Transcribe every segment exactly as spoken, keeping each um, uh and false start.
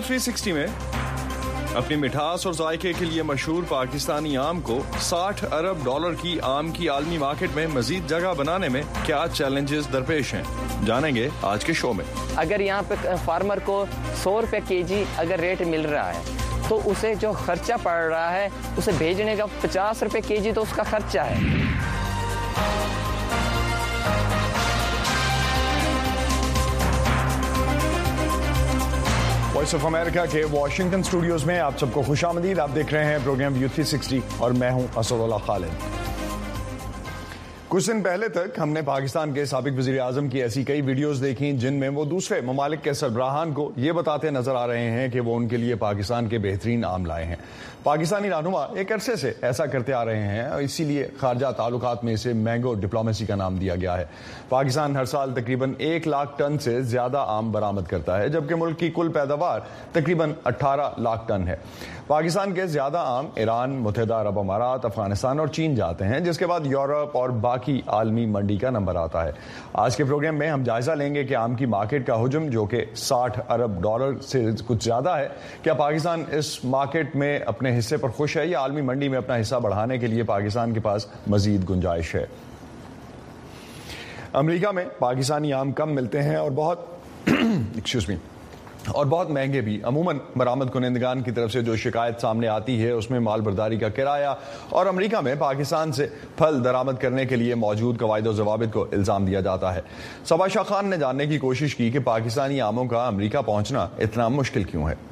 تھری سکسٹی میں اپنی مٹھاس اور ذائقے کے لیے مشہور پاکستانی آم کو ساٹھ ارب ڈالر کی آم کی عالمی مارکیٹ میں مزید جگہ بنانے میں کیا چیلنجز درپیش ہیں، جانیں گے آج کے شو میں۔ اگر یہاں پہ فارمر کو سو روپے کے جی اگر ریٹ مل رہا ہے تو اسے جو خرچہ پڑ رہا ہے اسے بھیجنے کا پچاس روپے کے جی تو اس کا خرچہ ہے۔ وائس آف امریکہ کے واشنگٹن اسٹوڈیوز میں آپ سب کو خوش آمدید۔ آپ دیکھ رہے ہیں پروگرام ویو تھری سکسٹی اور میں ہوں اسد اللہ خالد۔ کچھ دن پہلے تک ہم نے پاکستان کے سابق وزیر اعظم کی ایسی کئی ویڈیوز دیکھی جن میں وہ دوسرے ممالک کے سربراہان کو یہ بتاتے نظر آ رہے ہیں کہ وہ ان کے لیے پاکستان کے بہترین آم لائے ہیں۔ پاکستانی رہنما ایک عرصے سے ایسا کرتے آ رہے ہیں اور اسی لیے خارجہ تعلقات میں اسے مینگو ڈپلومیسی کا نام دیا گیا ہے۔ پاکستان ہر سال تقریباً ایک لاکھ ٹن سے زیادہ آم برآمد کرتا ہے، جبکہ ملک کی کل پیداوار تقریباً اٹھارہ لاکھ ٹن ہے۔ پاکستان کے زیادہ آم ایران، متحدہ عرب امارات، افغانستان اور چین جاتے ہیں، جس کے بعد یورپ اور باقی عالمی منڈی کا نمبر آتا ہے۔ آج کے پروگرام میں ہم جائزہ لیں گے کہ آم کی مارکیٹ کا حجم جو کہ ساٹھ ارب ڈالر سے کچھ زیادہ ہے، کیا پاکستان اس مارکیٹ میں اپنے حصے پر خوش ہے یا عالمی منڈی میں اپنا حصہ بڑھانے کے لیے پاکستان کے پاس مزید گنجائش ہے۔ امریکہ میں پاکستانی آم کم ملتے ہیں اور بہت ایکسکیوز می اور بہت مہنگے بھی۔ عموماً برآمد کنندگان کی طرف سے جو شکایت سامنے آتی ہے اس میں مال برداری کا کرایہ اور امریکہ میں پاکستان سے پھل درآمد کرنے کے لیے موجود قواعد و ضوابط کو الزام دیا جاتا ہے۔ صبا شاہ خان نے جاننے کی کوشش کی کہ پاکستانی آموں کا امریکہ پہنچنا اتنا مشکل کیوں ہے۔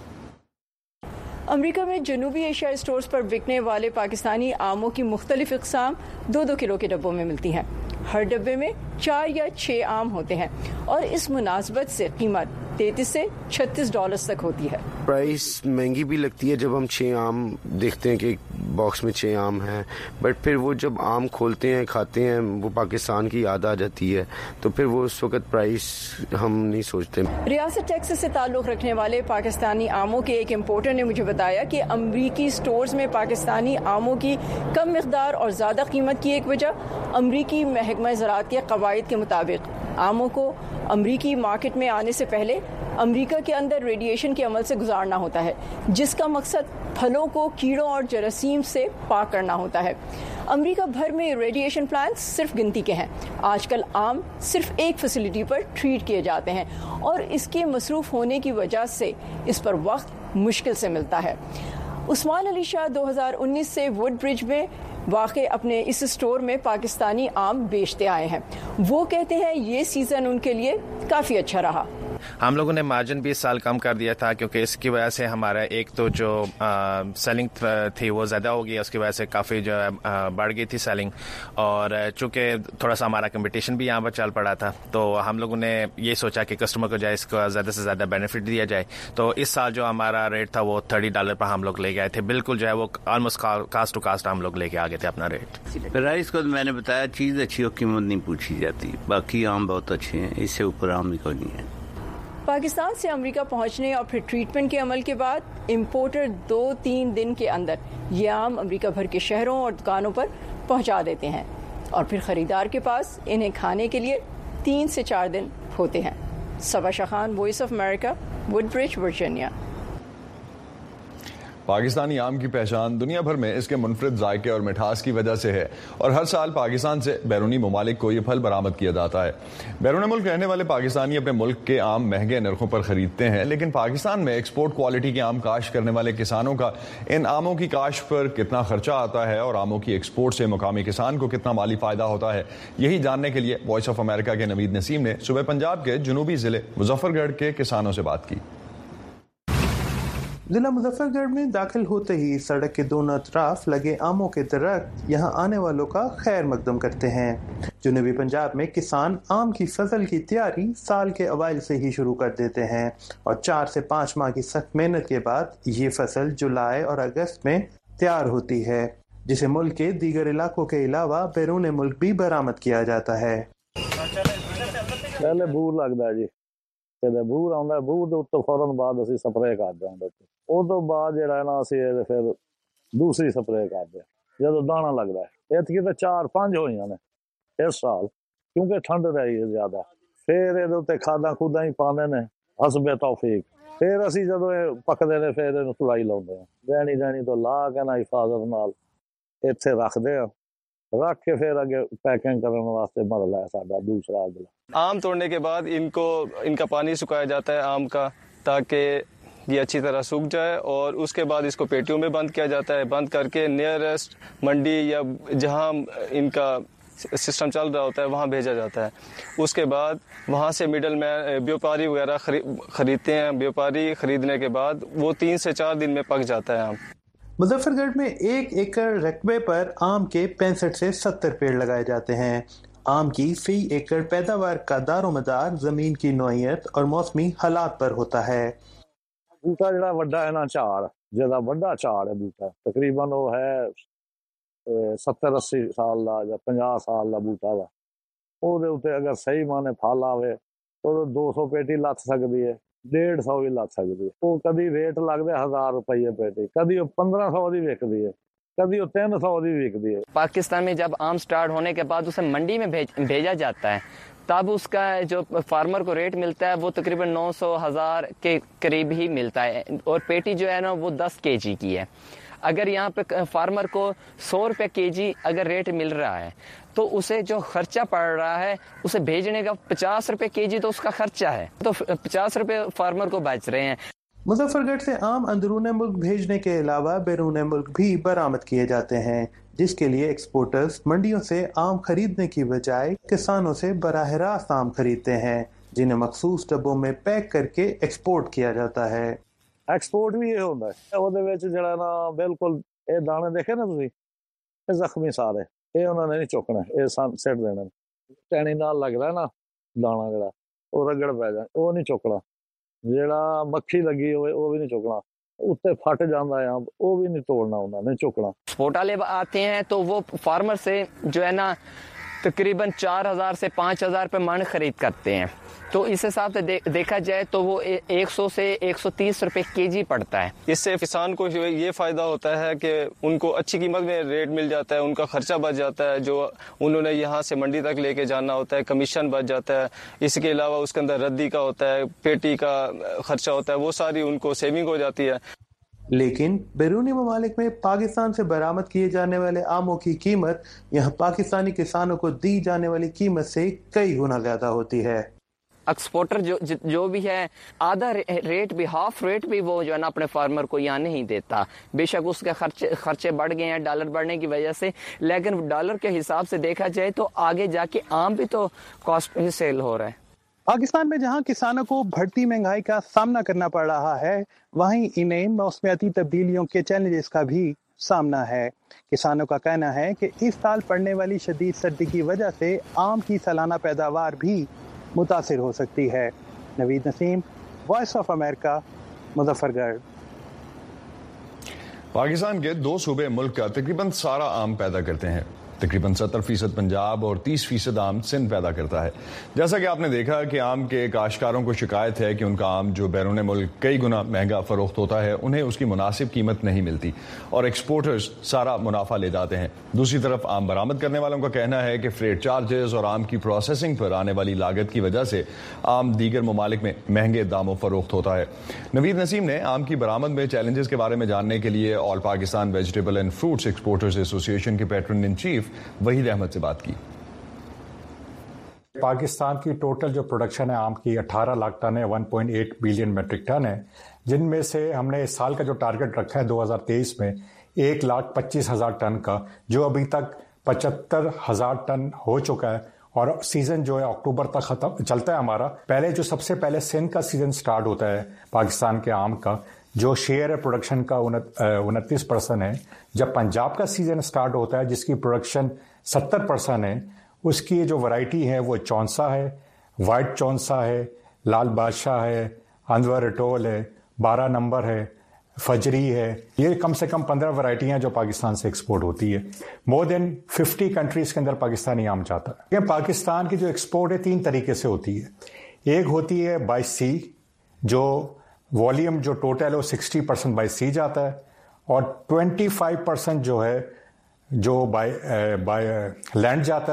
امریکہ میں جنوبی ایشیا اسٹورز پر بکنے والے پاکستانی آموں کی مختلف اقسام دو دو کلو کے ڈبوں میں ملتی ہیں۔ ہر ڈبے میں چار یا چھ آم ہوتے ہیں اور اس مناسبت سے قیمت تینتیس سے چھتیس ڈالرز تک ہوتی ہے۔ پرائس مہنگی بھی لگتی ہے جب ہم چھ آم دیکھتے ہیں کہ ایک باکس میں چھ آم ہیں، بٹ پھر وہ جب آم کھولتے ہیں کھاتے ہیں وہ پاکستان کی یاد آ جاتی ہے، تو پھر وہ اس وقت پرائس ہم نہیں سوچتے۔ ریاست ٹیکساس سے تعلق رکھنے والے پاکستانی آموں کے ایک امپورٹر نے مجھے بتایا کہ امریکی اسٹورز میں پاکستانی آموں کی کم مقدار اور زیادہ قیمت کی ایک وجہ امریکی محکمہ زراعت کے قواعد کے مطابق آموں کو امریکی مارکیٹ میں آنے سے پہلے امریکہ کے اندر ریڈیشن کے عمل سے گزارنا ہوتا ہے، جس کا مقصد پھلوں کو کیڑوں اور جراثیم سے پاک کرنا ہوتا ہے۔ امریکہ بھر میں ریڈیشن پلانٹ صرف گنتی کے ہیں۔ آج کل آم صرف ایک فیسلٹی پر ٹریٹ کیے جاتے ہیں اور اس کے مصروف ہونے کی وجہ سے اس پر وقت مشکل سے ملتا ہے۔ عثمان علی شاہ دو ہزار انیس سے وڈ برج میں واقع اپنے اس اسٹور میں پاکستانی آم بیچتے آئے ہیں۔ وہ کہتے ہیں یہ سیزن ان کے لیے کافی اچھا رہا۔ ہم لوگوں نے مارجن بھی اس سال کم کر دیا تھا کیونکہ اس کی وجہ سے ہمارا ایک تو جو سیلنگ تھی وہ زیادہ ہو گئی، اس کی وجہ سے کافی جو ہے بڑھ گئی تھی سیلنگ، اور چونکہ تھوڑا سا ہمارا کمپٹیشن بھی یہاں پر چل پڑا تھا تو ہم لوگوں نے یہ سوچا کہ کسٹمر کو جو ہے اس کو زیادہ سے زیادہ بینیفٹ دیا جائے۔ تو اس سال جو ہمارا ریٹ تھا وہ تھرٹی ڈالر پر ہم لوگ لے گئے تھے، بالکل جو ہے وہ آلموسٹ کاسٹ ٹو کاسٹ ہم لوگ لے کے آ گئے تھے اپنا ریٹ۔ پرائز کو میں نے بتایا چیز اچھی ہو قیمت نہیں پوچھی جاتی، باقی آم بہت اچھے ہیں، اس سے اوپر آم بھی کوئی نہیں ہے۔ پاکستان سے امریکہ پہنچنے اور پھر ٹریٹمنٹ کے عمل کے بعد امپورٹر دو تین دن کے اندر یہ آم امریکہ بھر کے شہروں اور دکانوں پر پہنچا دیتے ہیں اور پھر خریدار کے پاس انہیں کھانے کے لیے تین سے چار دن ہوتے ہیں۔ صبا شاہ خان، وائس آف امریکہ، وڈ برج، ورجینیا۔ پاکستانی آم کی پہچان دنیا بھر میں اس کے منفرد ذائقے اور مٹھاس کی وجہ سے ہے اور ہر سال پاکستان سے بیرونی ممالک کو یہ پھل برآمد کیا جاتا ہے۔ بیرون ملک رہنے والے پاکستانی اپنے ملک کے آم مہنگے نرخوں پر خریدتے ہیں، لیکن پاکستان میں ایکسپورٹ کوالٹی کے آم کاشت کرنے والے کسانوں کا ان آموں کی کاشت پر کتنا خرچہ آتا ہے اور آموں کی ایکسپورٹ سے مقامی کسان کو کتنا مالی فائدہ ہوتا ہے، یہی جاننے کے لیے وائس آف امریکہ کے نوید نسیم نے صوبہ پنجاب کے جنوبی ضلع مظفر گڑھ کے کسانوں سے بات کی۔ ضلع مظفر گڑھ میں داخل ہوتے ہی سڑک کے دونوں اطراف لگے آموں کے درخت یہاں آنے والوں کا خیر مقدم کرتے ہیں۔ جنوبی پنجاب میں کسان آم کی فصل کی تیاری سال کے اوائل سے ہی شروع کر دیتے ہیں اور چار سے پانچ ماہ کی سخت محنت کے بعد یہ فصل جولائی اور اگست میں تیار ہوتی ہے، جسے ملک کے دیگر علاقوں کے علاوہ بیرون ملک بھی برآمد کیا جاتا ہے۔ پہلے بور لگتا ہے جی، بور آتا ہے، بور دے اتوں فوراً بعد اسی سپرے کرتے ہیں، اس تو بعد جہاں ہے نا اسی پھر دوسری سپرے کرتے ہیں جدو دانا لگتا ہے۔ اتکی تو چار پانچ ہوئی نے اس سال کیونکہ ٹھنڈ رہی ہے زیادہ، پھر یہ کھادا خودا ہی پانے نے ਹਸਬੇ ਤੌਫੀਕ। ਫਿਰ ਅਸੀਂ ਜਦੋਂ ਇਹ ਪੱਕਦੇ ਨੇ ਫਿਰ ਇਹਨੂੰ ਤੁਲਾਈ ਲਾਉਂਦੇ ਹਾਂ, ਦੈਣੀ ਦੈਣੀ ਤੋਂ ਲਾ ਕੇ ਨਾ ਹਿਫਾਜ਼ਤ ਨਾਲ ਇੱਥੇ ਰੱਖਦੇ ਆ, रख के फिर आगे पैकिंग करने वास्ते मरला है साडा दूसरा अगला। आम तोड़ने के बाद इनको इनका पानी सुखाया जाता है आम का, ताकि ये अच्छी तरह सूख जाए, और उसके बाद इसको पेटियों में बंद किया जाता है। बंद करके नियरेस्ट मंडी या जहां इनका सिस्टम चल रहा होता है वहां भेजा जाता है। उसके बाद वहां से मिडल मैन व्यापारी वगैरह खरीदते हैं। व्यापारी खरीदने के बाद वो तीन से चार दिन में पक जाता है आम। मुजफ्फरगढ़ में एक एकड़ रकबे पर आम के पैंसठ से सत्तर पेड़ लगाए जाते हैं। आम की फी एकड़ पैदावार का दारोमदार जमीन की नौइयत और मौसमी हालात पर होता है। बूटा जड़ा वड्डा है ना झाड़, ज्यादा वड्डा झाड़ है बूटा, तकरीबन वो है सत्तर अस्सी साल का या पचास साल का बूटा वा। ਉਹਦੇ ਉੱਤੇ ਅਗਰ ਸਹੀ ਮਾਨੇ ਫਲ ਆਵੇ ਤਾਂ ਦੋ ਸੌ ਪੇਟੀ ਲੱਥ ਸਕਦੀ ਹੈ, डेढ़ सौ भी लग सकती है। वो कभी रेट लगता है हजार रुपये पेटी, कभी वो पंद्रह सौ की बिकती है, कभी वो तीन सौ की बिकती है। पाकिस्तान में जब आम स्टार्ट होने के बाद उसे मंडी में भेज भेजा जाता है, तब उसका जो फार्मर को रेट मिलता है वो तकरीबन नौ सौ हजार के करीब ही मिलता है, और पेटी जो है ना वो दस के जी की है। अगर यहाँ पे फार्मर को सौ रुपये के जी अगर रेट मिल रहा है तो उसे जो खर्चा पड़ रहा है उसे भेजने का पचास रुपए के जी तो उसका खर्चा है, तो पचास रुपए फार्मर को बच रहे हैं। मुजफ्फरगढ़ से आम अंदरून मुल्क भेजने के अलावा बैरून मुल्क भी बरामद किए जाते हैं, जिसके लिए एक्सपोर्टर्स मंडियों से आम खरीदने की बजाय किसानों से बराह रास्त आम खरीदते हैं, जिन्हें मखसूस डब्बों में पैक करके एक्सपोर्ट किया जाता है। एक्सपोर्ट भी ये होता है, ਉਹਦੇ ਵਿੱਚ ਜਿਹੜਾ ਨਾ ਬਿਲਕੁਲ ਇਹ ਦਾਣੇ ਦੇਖੇ ਨਾ ਤੁਸੀਂ, ਇਹ ਜ਼ਖਮੀ ਸਾਰੇ, ਇਹ ਉਹਨਾਂ ਨੇ ਨਹੀਂ ਚੁੱਕਣਾ, ਇਹ ਸਿੱਟ ਦੇਣਾ। ਟੈਣੀ ਨਾਲ ਲੱਗਦਾ ਨਾ ਦਾਣਾ ਜਿਹੜਾ, ਉਹ ਰਗੜ ਪੈ ਜਾ, ਉਹ ਨਹੀਂ ਚੁੱਕਣਾ। ਜਿਹੜਾ ਮੱਖੀ ਲੱਗੀ ਹੋਵੇ ਉਹ ਵੀ ਨਹੀਂ ਚੁੱਕਣਾ, ਉੱਤੇ फट जाता है वो भी नहीं तोड़ना, उन्होंने चुकना। एक्सपोर्ट वाले आते हैं तो वो फार्मर से जो है ना तकरीबन चार हजार से पाँच हजार रुपये मन खरीद करते हैं, तो इस हिसाब से दे, देखा जाए तो वो एक सौ से एक सौ तीस रुपये के जी पड़ता है। इससे किसान को ये फ़ायदा होता है कि उनको अच्छी कीमत में रेट मिल जाता है, उनका खर्चा बच जाता है, जो उन्होंने यहाँ से मंडी तक लेके जाना होता है, कमीशन बच जाता है। इसके अलावा उसके अंदर रद्दी का होता है, पेटी का खर्चा होता है, वो सारी उनको सेविंग हो जाती है। लेकिन बैरूनी ममालिक में पाकिस्तान से बरामद किए जाने वाले आमों की कीमत यहाँ पाकिस्तानी किसानों को दी जाने वाली कीमत से कई गुना ज्यादा होती है। एक्सपोर्टर जो जो भी है आधा रेट भी, हाफ रेट भी वो जो है ना अपने फार्मर को यहाँ नहीं देता। बेशक उसके खर्चे खर्चे बढ़ गए हैं डॉलर बढ़ने की वजह से, लेकिन डॉलर के हिसाब से देखा जाए तो आगे जाके आम भी तो कॉस्ट में सेल हो रहा है। पाकिस्तान में जहां किसानों को बढ़ती महंगाई का सामना करना पड़ रहा है, वहीं इन्हें मौसमियाती तब्दीलियों के चैलेंजेस का भी सामना है। किसानों का कहना है कि इस साल पड़ने वाली शदीद सर्दी की वजह से आम की सालाना पैदावार भी मुतासिर हो सकती है। Naveed Naseem, voice of America, Muzaffargarh. Pakistan के दो सूबे मुल्क का तकरीबन सारा आम पैदा करते हैं। तकरीबन सत्तर फीसद पंजाब और तीस फीसद आम सिंध पैदा करता है। जैसा कि आपने देखा कि आम के काश्तकारों को शिकायत है कि उनका आम जो बैरून मुल्क कई गुना महंगा फरोख्त होता है, उन्हें उसकी मुनासिब कीमत नहीं मिलती और एक्सपोर्टर्स सारा मुनाफा ले जाते हैं। दूसरी तरफ आम बरामद करने वालों का कहना है कि फ्रेट चार्जेस और आम की प्रोसेसिंग पर आने वाली लागत की वजह से आम दीगर ममालिक में महंगे दामों फरोख्त होता है। नवीद नसीम ने आम की बरामद में चैलेंजेस के बारे में जानने के लिए all Pakistan vegetable and fruits exporters association के patron in chief Waheed Ahmed से बात की। पाकिस्तान की टोटल जो प्रोडक्शन है आम की अठारह लाख टन है, एक पॉइंट आठ बिलियन मेट्रिक टन है, जिनमें से हमने इस साल का जो टारगेट रखा है दो हज़ार तेईस में एक लाख पच्चीस हजार टन का, जो अभी तक पचहत्तर हजार टन हो चुका है और सीजन जो है अक्टूबर तक खत्म चलता है हमारा। पहले जो सबसे पहले सिंध का सीजन स्टार्ट होता है पाकिस्तान के आम का, जो शेयर है प्रोडक्शन का उनतीस परसेंट है। जब पंजाब का सीजन स्टार्ट होता है जिसकी प्रोडक्शन सत्तर परसेंट है, उसकी जो वैरायटी है वो चौंसा है, वाइट चौंसा है, लाल बादशाह है, अंदवर रटोल है, बारह नंबर है, फजरी है। ये कम से कम पंद्रह वैरायटियां जो पाकिस्तान से एक्सपोर्ट होती है। मोर देन फिफ्टी कंट्रीज के अंदर पाकिस्तानी आम जाता है। ये पाकिस्तान की जो एक्सपोर्ट है तीन तरीके से होती है। एक होती है बाय सी, जो वॉल्यूम जो टोटल है वो सिक्सटी परसेंट बाय सी जाता है, और ट्वेंटी फाइव परसेंट जो है जो बाय बाय लैंड जाता है,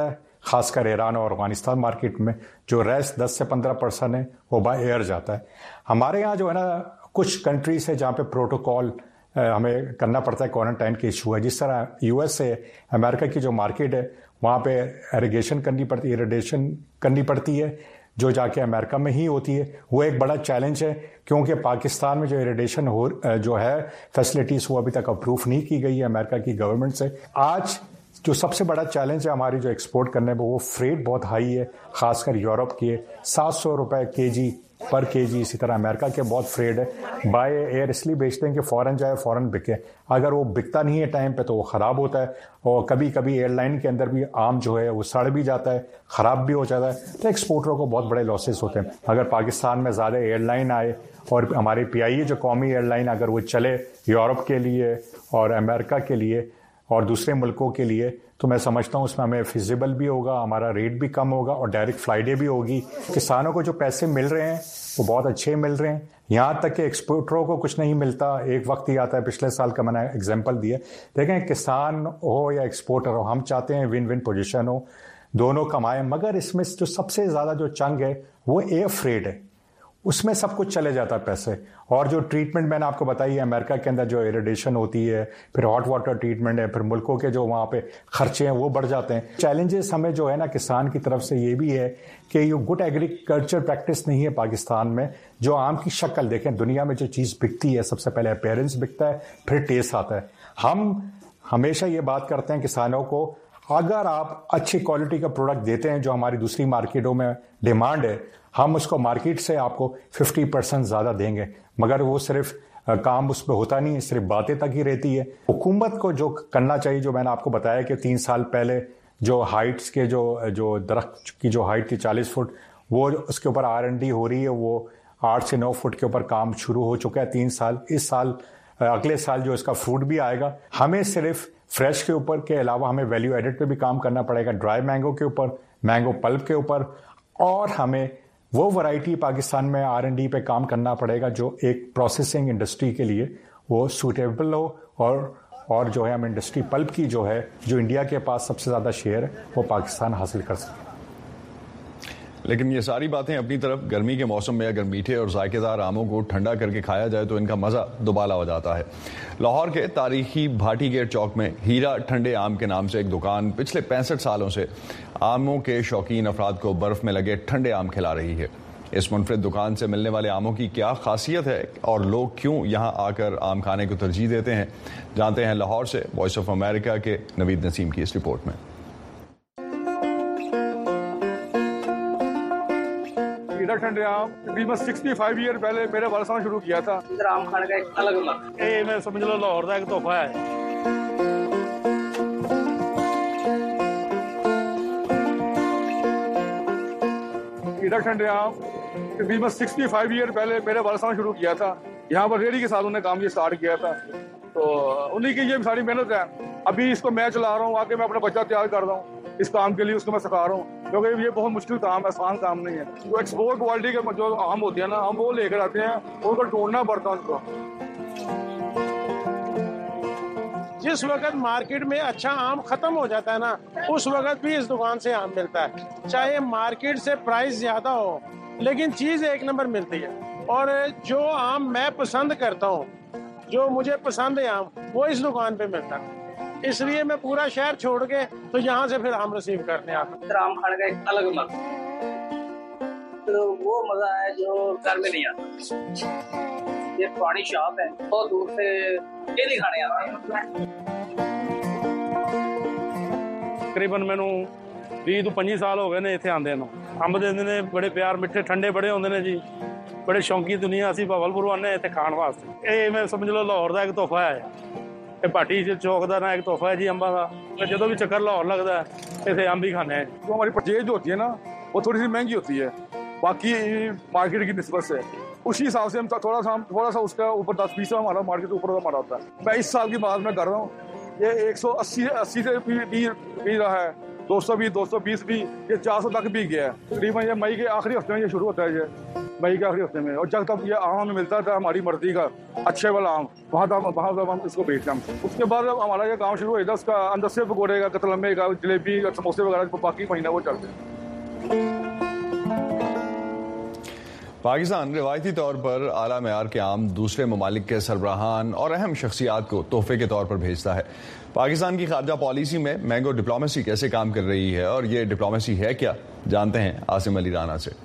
خاص کر ایران اور افغانستان مارکیٹ میں. جو ریسٹ دس سے پندرہ پرسنٹ ہے وہ بائی ایئر جاتا ہے. ہمارے یہاں جو ہے نا کچھ کنٹریز ہے جہاں پہ پروٹوکول ہمیں کرنا پڑتا ہے, کوارنٹائن کے ایشو ہے. جس طرح یو ایس سے امریکہ کی جو مارکیٹ ہے وہاں پہ ایریگیشن کرنی پڑتی ہے, ایریڈیشن کرنی پڑتی ہے جو جا کے امریکہ میں ہی ہوتی ہے. وہ ایک بڑا چیلنج ہے کیونکہ پاکستان میں جو ایریڈیشن ہو جو ہے فیسلٹیز وہ ابھی تک اپروو نہیں کی گئی ہے امریکہ کی گورنمنٹ سے. آج جو سب سے بڑا چیلنج ہے ہماری جو ایکسپورٹ کرنے میں وہ فریٹ بہت ہائی ہے, خاص کر یورپ کے سات سو روپے کے جی پر کے جی. اسی طرح امریکہ کے بہت فریڈ ہے. بائی ایئر اس لیے بیچتے ہیں کہ فوراً جائے فوراً بکے. اگر وہ بکتا نہیں ہے ٹائم پہ تو وہ خراب ہوتا ہے, اور کبھی کبھی ایئر لائن کے اندر بھی آم جو ہے وہ سڑ بھی جاتا ہے, خراب بھی ہو جاتا ہے. تو ایکسپورٹروں کو بہت بڑے لاسز ہوتے ہیں. اگر پاکستان میں زیادہ ایئر لائن آئے اور ہماری پی آئی اے جو قومی ایئر لائن اگر وہ چلے یورپ کے لیے اور امریکہ کے لیے اور دوسرے ملکوں کے لیے, تو میں سمجھتا ہوں اس میں ہمیں فیزیبل بھی ہوگا, ہمارا ریٹ بھی کم ہوگا اور ڈائریکٹ فلائٹیں بھی ہوگی. کسانوں کو جو پیسے مل رہے ہیں وہ بہت اچھے مل رہے ہیں. یہاں تک کہ ایکسپورٹروں کو کچھ نہیں ملتا. ایک وقت ہی آتا ہے, پچھلے سال کا میں نے ایگزامپل دیا. دیکھیں کسان ہو یا ایکسپورٹر ہو, ہم چاہتے ہیں ون ون پوزیشن ہو, دونوں کمائیں. مگر اس میں جو سب سے زیادہ جو چنگ ہے وہ ایئر فریٹ ہے, اس میں سب کچھ چلے جاتا ہے پیسے. اور جو ٹریٹمنٹ میں نے آپ کو بتائی ہے امریکہ کے اندر جو ایریڈیشن ہوتی ہے, پھر ہاٹ واٹر ٹریٹمنٹ ہے, پھر ملکوں کے جو وہاں پہ خرچے ہیں وہ بڑھ جاتے ہیں. چیلنجز ہمیں جو ہے نا کسان کی طرف سے یہ بھی ہے کہ یہ گڈ ایگریکلچر پریکٹس نہیں ہے پاکستان میں. جو آم کی شکل دیکھیں, دنیا میں جو چیز بکتی ہے سب سے پہلے اپیرنس بکتا ہے, پھر ٹیسٹ آتا ہے. ہم ہمیشہ یہ بات کرتے ہیں کسانوں کو, اگر آپ اچھی کوالٹی کا پروڈکٹ دیتے ہیں جو ہماری دوسری مارکیٹوں میں ڈیمانڈ ہے, ہم اس کو مارکیٹ سے آپ کو ففٹی پرسینٹ زیادہ دیں گے. مگر وہ صرف کام اس پہ ہوتا نہیں ہے, صرف باتیں تک ہی رہتی ہے. حکومت کو جو کرنا چاہیے, جو میں نے آپ کو بتایا کہ تین سال پہلے جو ہائٹس کے جو جو درخت کی جو ہائٹ تھی چالیس فٹ, وہ اس کے اوپر آر این ڈی ہو رہی ہے, وہ آٹھ سے نو فٹ کے اوپر کام شروع ہو چکا ہے تین سال. اس سال اگلے سال جو اس کا فروٹ بھی آئے گا. ہمیں صرف فریش کے اوپر کے علاوہ ہمیں ویلیو ایڈٹ پہ بھی کام کرنا پڑے گا, ڈرائی مینگو کے اوپر, مینگو پلپ کے اوپر, اور ہمیں وہ ورائٹی پاکستان میں آر این ڈی پہ کام کرنا پڑے گا جو ایک پروسیسنگ انڈسٹری کے لیے وہ سوٹیبل ہو. اور اور جو ہے ہم انڈسٹری پلپ کی جو ہے جو انڈیا کے پاس سب سے زیادہ شیئر ہے وہ پاکستان حاصل کر سکے. لیکن یہ ساری باتیں اپنی طرف, گرمی کے موسم میں اگر میٹھے اور ذائقے دار آموں کو ٹھنڈا کر کے کھایا جائے تو ان کا مزہ دوبالا ہو جاتا ہے. لاہور کے تاریخی بھاٹی گیٹ چوک میں ہیرا ٹھنڈے آم کے نام سے ایک دکان پچھلے پینسٹھ سالوں سے آموں کے شوقین افراد کو برف میں لگے ٹھنڈے آم کھلا رہی ہے. اس منفرد دکان سے ملنے والے آموں کی کیا خاصیت ہے اور لوگ کیوں یہاں آ کر آم کھانے کو ترجیح دیتے ہیں, جانتے ہیں لاہور سے وائس آف امریکہ کے نوید نسیم کی اس رپورٹ میں. ٹھنڈے آم تقریباً سکسٹی فائیو ایئر پہلے میرے والد صاحب نے شروع کیا تھا. ادھر آم کھانے کا ایک الگ مزہ ہے, میں سمجھ لو لاہور کا ایک تحفہ ہے. ادھر ٹھنڈے آم تقریباً سکسٹی فائیو ایئر پہلے میرے والد صاحب نے شروع کیا تھا. یہاں پر ریڑھی کے ساتھ انہوں نے کام یہ اسٹارٹ کیا تھا, تو انہیں کی یہ ساری محنت ہے. ابھی اس کو میں چلا رہا ہوں, آگے میں اپنا بچہ تیار کر رہا ہوں اس کام کے لیے, اس کو میں سکھا رہا ہوں کیونکہ یہ بہت مشکل کام ہے, آسان کام نہیں ہے. جو ایکسپورٹ کوالٹی کے جو آم ہوتے ہیں نا, ہم وہ لے کر آتے ہیں, ان کو ڈھونڈنا پڑتا ہے. اس کو جس وقت مارکیٹ میں اچھا آم ختم ہو جاتا ہے نا, اس وقت بھی اس دکان سے آم ملتا ہے. چاہے مارکیٹ سے پرائس زیادہ ہو لیکن چیز ایک نمبر ملتی ہے. اور جو آم میں پسند کرتا ہوں, جو مجھے پسند ہے آم, وہ اس دکان پہ ملتا ہے. اس لیے میں پورا شہر چھوڑ کے تو یہاں سے پھر آم ریسیو کرنے آتا ہوں. آم کھانے کا ایک الگ مزہ ہے, تو وہ مزہ ہے جو گھر میں نہیں آتا. یہ پرانی شاپ ہے, بہت دور سے ڈیلی کھانے آتے ہیں. تقریباً مینوں ਵੀਹ ਤੋਂ ਪੰਜੀ ਸਾਲ ਹੋ ਗਏ ਨੇ ਇੱਥੇ ਆਉਂਦੇ ਨੂੰ. ਅੰਬ ਦਿੰਦੇ ਨੇ ਬੜੇ ਪਿਆਰ, ਮਿੱਠੇ ਠੰਡੇ ਬੜੇ ਹੁੰਦੇ ਨੇ ਜੀ. ਬੜੇ ਸ਼ੌਂਕੀ ਦੁਨੀਆ, ਅਸੀਂ ਬਵਲਪੁਰ ਆਉਂਦੇ ਇੱਥੇ ਖਾਣ ਵਾਸਤੇ. ਇਹ ਮੈਂ ਸਮਝ ਲਓ ਲਾਹੌਰ ਦਾ ਇੱਕ ਤੋਹਫਾ ਹੈ. ਇਹ ਭਾਟੀ ਚੌਕ ਦਾ ਨਾ ਇੱਕ ਤੋਹਫਾ है जी अंबा का. जब भी चक्कर लाहौर लगता है ऐसे आम भी खाने हैं. जो हमारी परचेज होती है ना वो थोड़ी सी महंगी होती है बाकी मार्केट की निस्बत से. उसी हिसाब से हम थोड़ा सा थोड़ा सा उसका ऊपर दस बीस हमारा मार्केट ऊपर हमारा होता है. मैं इस साल की बात मैं कर रहा हूँ, ये एक सौ अस्सी अस्सी से भी रहा है, दो सौ भी, दो सौ बीस भी, ये चार सौ तक भी गया है। तकरीबन ये मई के आखिरी हफ्ते में ये शुरू होता है, ये मई के आखिरी हफ्ते में। और जब तक ये आम हमें मिलता था हमारी मर्जी का अच्छे वाला आम, वहाँ तक वहाँ तक हम इसको बेचते हैं। उसके बाद जब हमारा ये काम शुरू हुआ उसका अंदर से पकौड़े का, कतलम्बे का, जलेबी, समोसे वगैरह बाकी महीना वो चलते हैं। पाकिस्तान रिवायती तौर पर आला मेयार के आम दूसरे ममालिक के सरबराहान और अहम शख्सियात को तोहफे के तौर पर भेजता है। पाकिस्तान की खारजा पॉलिसी में मैंगो डिप्लोमेसी कैसे काम कर रही है और ये डिप्लोमेसी है क्या, जानते हैं आसिम अली राना से।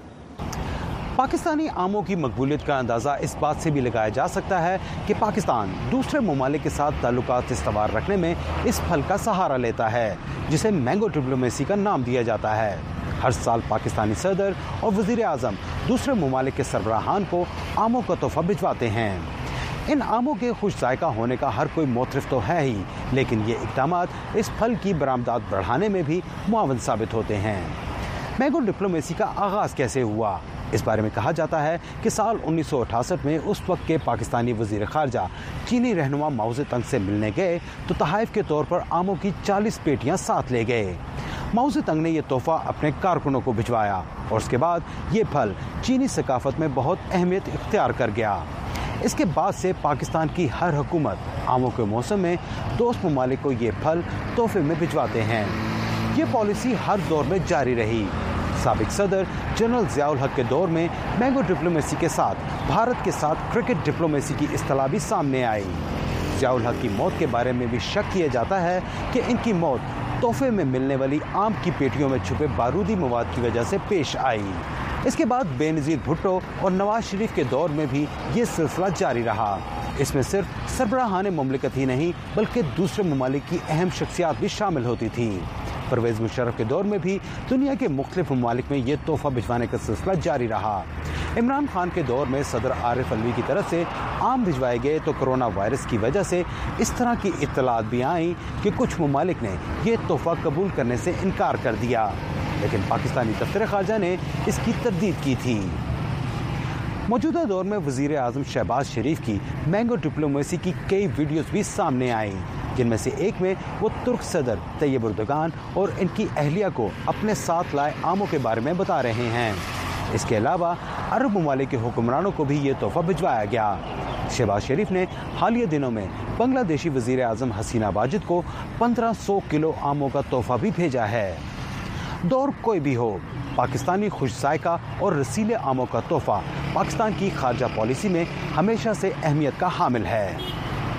पाकिस्तानी आमों की मकबूलियत का अंदाज़ा इस बात से भी लगाया जा सकता है कि पाकिस्तान दूसरे ममालिक के साथ ताल्लुकात इस्तवार रखने में इस फल का सहारा लेता है, जिसे मैंगो डिप्लोमेसी का नाम दिया जाता है। हर साल पाकिस्तानी सदर और वज़ीर आज़म दूसरे ममालिक के सरबराहान को आमों का तोहफा भिजवाते हैं। इन आमों के खुश जायका होने का हर कोई मोतरफ तो है ही, लेकिन ये इक़दामात इस फल की बरामदात बढ़ाने में भी मुआवन साबित होते हैं। मैंगो डिप्लोमेसी का आगाज़ कैसे हुआ? इस बारे में कहा जाता है कि साल उन्नीस सौ अठासठ में उस वक्त के पाकिस्तानी वज़ीर ख़ारजा चीनी रहनुमा माओ ज़ेतुंग से मिलने गए तो तोहफ़े के तौर पर आमों की चालीस पेटियां साथ ले गए। माओ ज़ेतुंग ने यह तोहफ़ा अपने कारकुनों को भिजवाया और उसके बाद ये फल चीनी सकाफत में बहुत अहमियत इख्तियार कर गया। इसके बाद से पाकिस्तान की हर हुकूमत आमों के मौसम में दोस्त ममालिक को ये फल तोहफे में भिजवाते हैं। ये पॉलिसी हर दौर में जारी रही। साबिक सदर जनरल ज़ियाउल हक के दौर में मैंगो डिप्लोमेसी के साथ भारत के साथ क्रिकेट डिप्लोमेसी की इस्तिलाह भी सामने आई। ज़ियाउल हक की मौत के बारे में भी शक किया जाता है कि इनकी मौत तोहफे में मिलने वाली आम की पेटियों में छुपे बारूदी मवाद की वजह से पेश आई। इसके बाद बेनज़ीर भुट्टो और नवाज शरीफ के दौर में भी ये सिलसिला जारी रहा। इसमें सिर्फ सरबराहान मुमलिकत ही नहीं बल्कि दूसरे ममालिक की अहम शख्सियात भी शामिल होती थी। परवेज़ मुशर्रफ के दौर में भी दुनिया के मुख्तलिफ ममालिक में ये तोहफा भिजवाने का सिलसिला जारी रहा। इमरान खान के दौर में सदर आरिफ अलवी की तरफ से आम भिजवाए गए तो कोरोना वायरस की वजह से इस तरह की इत्तलात भी आई कि कुछ ममालिक ने ये तोहफा कबूल करने से इनकार कर दिया, लेकिन पाकिस्तानी दफ्तर ख़ारजा ने इसकी तरदीद की थी। मौजूदा दौर में वज़ीर आज़म शहबाज शरीफ की मैंगो डिप्लोमेसी की कई वीडियोस भी सामने आई, जिनमें से एक में वो तुर्क सदर तैयब एर्दोगान और इनकी अहलिया को अपने साथ लाए आमों के बारे में बता रहे हैं। इसके अलावा अरब ममालिक के हुक्मरानों को भी ये तोहफा भिजवाया गया। शहबाज शरीफ ने हालिया दिनों में बांग्लादेशी वज़ीर आज़म हसीना वाजिद को पंद्रह सौ किलो आमों का तोहफा भी भेजा है। दौर कोई भी हो, पाकिस्तानी खुश जायका और रसीले आमों का तोहफा पाकिस्तान की खारजा पॉलिसी में हमेशा से अहमियत का हामिल है।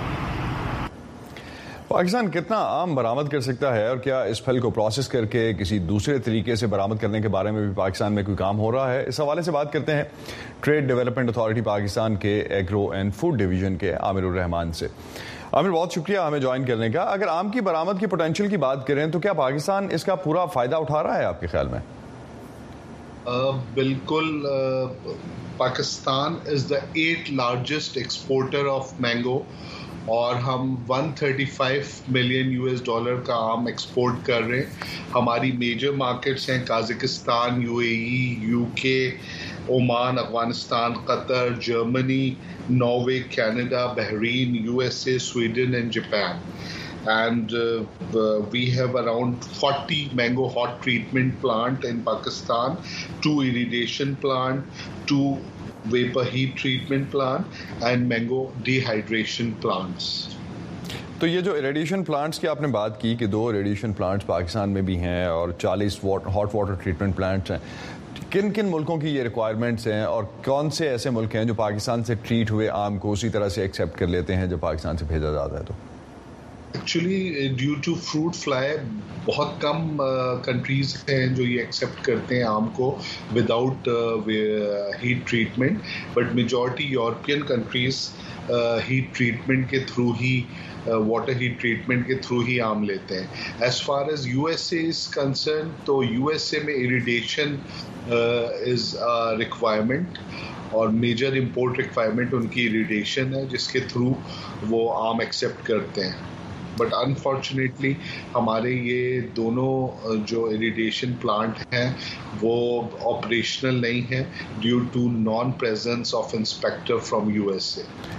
पाकिस्तान कितना आम बरामद कर सकता है और क्या इस फल को प्रोसेस करके किसी दूसरे तरीके से बरामद करने के बारे में भी पाकिस्तान में कोई काम हो रहा है? इस हवाले से बात करते हैं ट्रेड डेवलपमेंट अथॉरिटी पाकिस्तान के एग्रो एंड फूड डिवीजन के आमिरुर रहमान से। आमिर, बहुत शुक्रिया हमें ज्वाइन करने का। अगर आम की बरामद की पोटेंशियल की बात करें तो क्या पाकिस्तान इसका पूरा फायदा उठा रहा है आपके ख्याल में? uh, बिल्कुल। uh, Pakistan is the eighth largest exporter of mango और हम एक सौ पैंतीस मिलियन यूएस डॉलर का आम एक्सपोर्ट कर रहे हैं। हमारी मेजर मार्केट्स हैं Kazakhstan, UAE, UK, Oman, Afghanistan, Qatar, Germany, Norway, Canada, Bahrain, USA, Sweden and Japan. And uh, uh, we have around forty mango hot treatment plant in Pakistan, two irrigation plant, two vapor heat treatment plant and mango dehydration plants. तो ये जो irradiation plants की आपने बात की कि दो irradiation plants Pakistan में भी हैं और चालीस हॉट वाटर ट्रीटमेंट प्लांट्स हैं, किन किन मुल्कों की ये रिक्वायरमेंट्स हैं और कौन से ऐसे मुल्क हैं जो पाकिस्तान से ट्रीट हुए आम को उसी तरह से एक्सेप्ट कर लेते हैं जब पाकिस्तान से भेजा जाता है? तो actually due to fruit fly बहुत कम कंट्रीज uh, हैं जो ये एक्सेप्ट करते हैं आम को without heat treatment, but majority European countries heat treatment के थ्रू ही वाटर हीट ट्रीटमेंट के थ्रू ही आम लेते हैं। As far as USA is concern तो यूएसए में इरिडेशन इज रिक्वायरमेंट और मेजर इंपोर्ट रिक्वायरमेंट उनकी इरिडेशन है जिसके थ्रू वो आम एक्सेप्ट करते हैं। बट अनफॉर्चुनेटली हमारे ये दोनों जो इरिडेशन प्लांट हैं वो ऑपरेशनल नहीं है due to non presence of inspector from USA.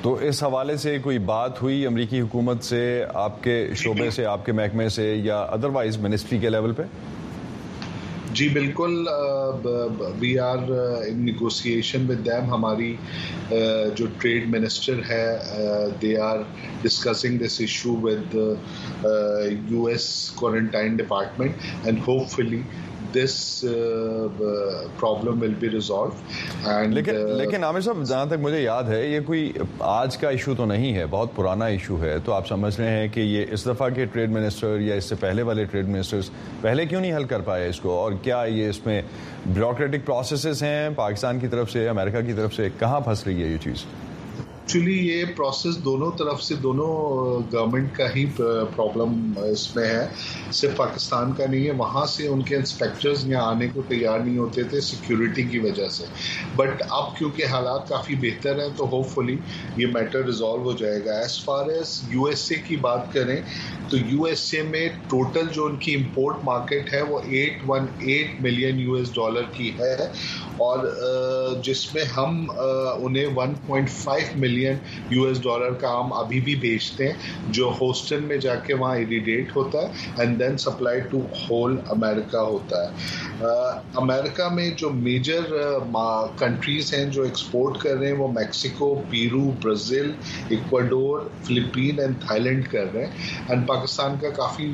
تو اس حوالے سے کوئی بات ہوئی امریکی حکومت سے, آپ کے شعبے سے, آپ کے محکمے سے, یا ادروائز منسٹری کے لیول پہ؟ جی بالکل, وی آر ان نیگوسیشن ود دیم. ہماری جو ٹریڈ منسٹر ہے, دے آر ڈسکسنگ دس ایشو ود یو ایس کوارنٹائن ڈپارٹمنٹ اینڈ ہوپ فلی this uh, problem will be resolved. And لیکن لیکن عامر صاحب, جہاں تک مجھے یاد ہے یہ کوئی آج کا ایشو تو نہیں ہے, بہت پرانا ایشو ہے. تو آپ سمجھ رہے ہیں کہ یہ اس دفعہ کے ٹریڈ منسٹر یا اس سے پہلے والے ٹریڈ منسٹرز پہلے کیوں نہیں حل کر پائے اس کو, اور کیا یہ اس میں بیوروکریٹک پروسیسز ہیں پاکستان کی طرف سے, امریکہ کی طرف سے, کہاں پھنس رہی ہے یہ چیز؟ ایکچولی یہ پروسیس دونوں طرف سے, دونوں گورنمنٹ کا ہی پرابلم اس میں ہے, صرف پاکستان کا نہیں ہے. وہاں سے ان کے انسپیکٹرز یہاں آنے کو تیار نہیں ہوتے تھے سیکیورٹی کی وجہ سے, بٹ اب کیونکہ حالات کافی بہتر ہیں تو ہوپ فلی یہ میٹر ریزالو ہو جائے گا. ایز فار ایز یو ایس اے کی بات کریں تو یو ایس اے میں ٹوٹل جو ان کی امپورٹ مارکیٹ ہے وہ ایٹ ون ایٹ ملین یو ایس ڈالر کی ہے, اور جس میں ہم انہیں ون پوائنٹ فائیو ملین یو ایس ڈالر کا آم ابھی بھی بیچتے ہیں, جو ہوسٹن میں جا کے وہاں ایریڈیٹ ہوتا ہے اینڈ دین سپلائی ٹو ہول امریکہ ہوتا ہے. امریکہ میں جو میجر کنٹریز ہیں جو ایکسپورٹ کر رہے ہیں وہ میکسیکو, پیرو, برازیل, ایکواڈور, فلپین اینڈ تھائی لینڈ کر رہے ہیں. اینڈ پاکستان کا کافی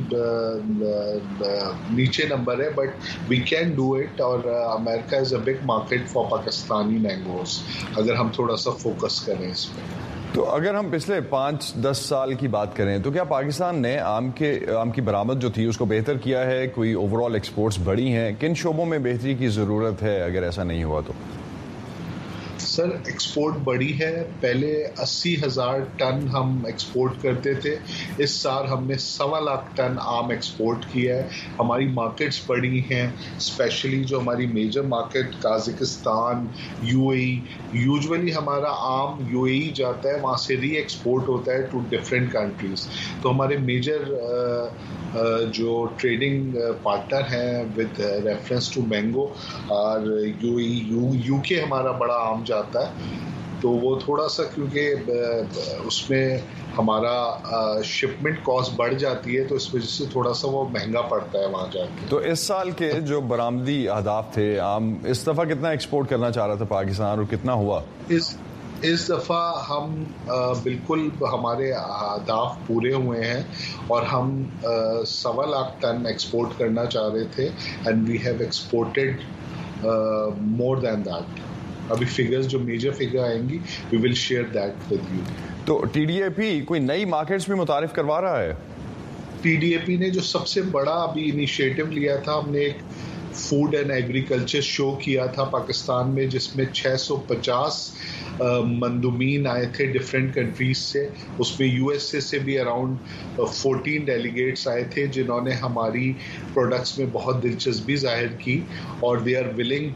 نیچے نمبر ہے, بٹ وی کین ڈو اٹ, اور امریکہ از اے بگ مارکیٹ فار پاکستانی مینگوز اگر ہم تھوڑا سا فوکس کریں اس میں. تو اگر ہم پچھلے پانچ دس سال کی بات کریں تو کیا پاکستان نے آم کے آم کی برآمد جو تھی اس کو بہتر کیا ہے؟ کوئی اوور آل ایکسپورٹس بڑھی ہیں؟ کن شعبوں میں بہتری کی ضرورت ہے اگر ایسا نہیں ہوا تو؟ سر ایکسپورٹ بڑی ہے. پہلے اسی ہزار ٹن ہم ایکسپورٹ کرتے تھے, اس سال ہم نے سوا لاکھ ٹن آم ایکسپورٹ کیا ہے. ہماری مارکیٹس بڑی ہیں, اسپیشلی جو ہماری میجر مارکیٹ قازقستان, یو اے ای. یوزولی ہمارا آم یو اے ای جاتا ہے, وہاں سے ری ایکسپورٹ ہوتا ہے ٹو ڈفرینٹ کنٹریز. تو ہمارے میجر جو ٹریڈنگ پارٹنر ہیں ود ریفرنس ٹو مینگو اور یو اے ای, یو کے ہمارا بڑا آم جاتا ہے, تو وہ تھوڑا سا کیونکہ اس میں ہمارا شپمنٹ کاسٹ بڑھ جاتی ہے تو اس وجہ سے تھوڑا سا وہ مہنگا پڑتا ہے وہاں جا کے. تو اس سال کے جو برآمدی اہداف تھے عام, اس دفعہ کتنا ایکسپورٹ کرنا چاہ رہا تھا پاکستان اور کتنا ہوا؟ اس اس دفعہ ہم بالکل ہمارے اہداف پورے ہوئے ہیں اور ہم سوا لاکھ ٹن ایکسپورٹ کرنا چاہ رہے تھے, اینڈ وی ہیو ایکسپورٹڈ مور دین دیٹ. ابھی فگرز جو میجر فگر آئیں گی وی ول شیئر دیٹ ود یو. تو ٹی ڈی اے پی کوئی نئی مارکیٹس بھی متعارف کروا رہا ہے؟ ٹی ڈی اے پی نے جو سب سے بڑا ابھی انیشیٹو لیا تھا, ہم نے ایک فوڈ اینڈ ایگریکلچر شو کیا تھا پاکستان میں, جس میں چھ سو پچاس مندوبین آئے تھے ڈفرینٹ کنٹریز سے. اس میں یو ایس اے سے بھی اراؤنڈ فورٹین ڈیلیگیٹس آئے تھے جنہوں نے ہماری پروڈکٹس میں بہت دلچسپی ظاہر کی, اور دے آر ولنگ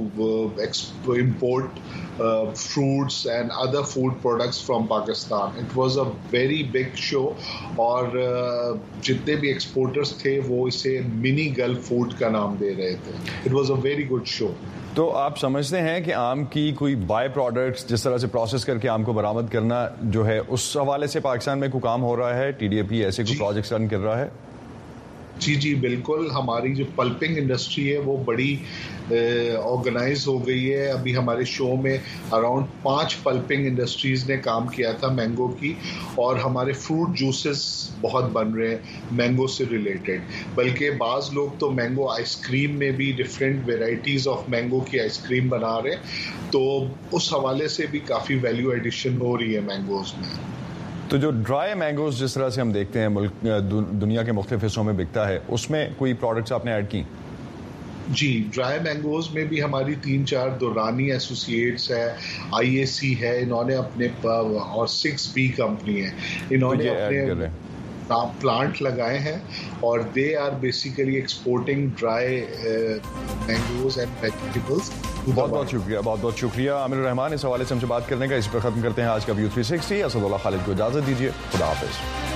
ٹو امپورٹ fruits and other food products from Pakistan. It was a very big show, اور جتنے بھی ایکسپورٹرز تھے وہ اسے منی گلف فوڈ کا نام دے رہے تھے. It was a very good show. تو آپ سمجھتے ہیں کہ آم کی کوئی بائی پروڈکٹس جس طرح سے پروسیس کر کے آم کو برآمد کرنا جو ہے اس حوالے سے پاکستان میں کوئی کام ہو رہا ہے؟ ٹی ڈی اے پی ایسے کوئی پروجیکٹس رن کر رہا ہے؟ جی جی بالکل. ہماری جو پلپنگ انڈسٹری ہے وہ بڑی آرگنائز ہو گئی ہے. ابھی ہمارے شو میں اراؤنڈ پانچ پلپنگ انڈسٹریز نے کام کیا تھا مینگو کی, اور ہمارے فروٹ جوسز بہت بن رہے ہیں مینگو سے ریلیٹڈ. بلکہ بعض لوگ تو مینگو آئس کریم میں بھی ڈفرینٹ ویرائٹیز آف مینگو کی آئس کریم بنا رہے ہیں, تو اس حوالے سے بھی کافی ویلیو ایڈیشن ہو رہی ہے مینگوز میں. تو جو ڈرائی مینگوز جس طرح سے ہم دیکھتے ہیں ملک دنیا کے مختلف حصوں میں بکتا ہے, اس میں کوئی پروڈکٹس آپ نے ایڈ کی؟ جی ڈرائی مینگوز میں بھی ہماری تین چار دورانی ایسوسیٹس ہے, آئی اے سی ہے, انہوں نے اپنے, اور سکس بی کمپنی ہے, انہوں نے اپنے پلانٹ لگائے ہیں, اور دے آر بیسیکلی ایکسپورٹنگ ڈرائی مینگوز اینڈ ویجیٹیبلز. بہت بہت شکریہ, بہت بہت شکریہ عامر الرحمان اس حوالے سے ہم سے بات کرنے کا. اس پر ختم کرتے ہیں آج کا ویو تھری سکسٹی. اسد اللہ خالد کو اجازت دیجیے, خدا حافظ.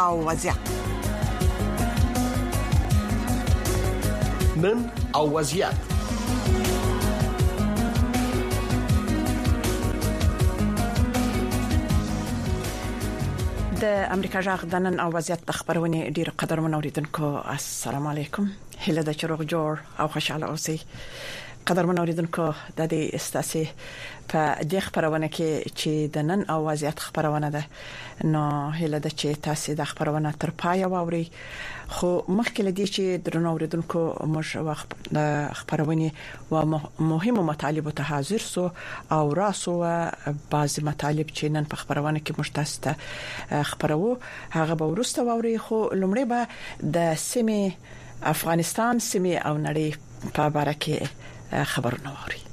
او وضعیت. نن او وضعیت. د امریکا جغ د نن او وضعیت د خبرونه ډیر قدرمن اوریدونکو السلام علیکم. هله د چروغ جوړ او خوشاله اوسئ. قدرمن اوریدونکو د دې استاسي په دې خبرونه کې چې د نن او وضعیت خبرونه ده نو هله د چې تاسو د خبرونه تر پای واوري. خو مخکې لدی چې درنو اوریدونکو موږ وخت د خبرونه او مهمو مطالبه ته حاضر سو او راسو بعض مطالب چې نن په خبرونه کې موږ تاسو ته خبرو هغه به ورسته واوري. خو لومړی به د سیمه افغانستان سیمه او نړۍ په اړه کې خبرونه واوري.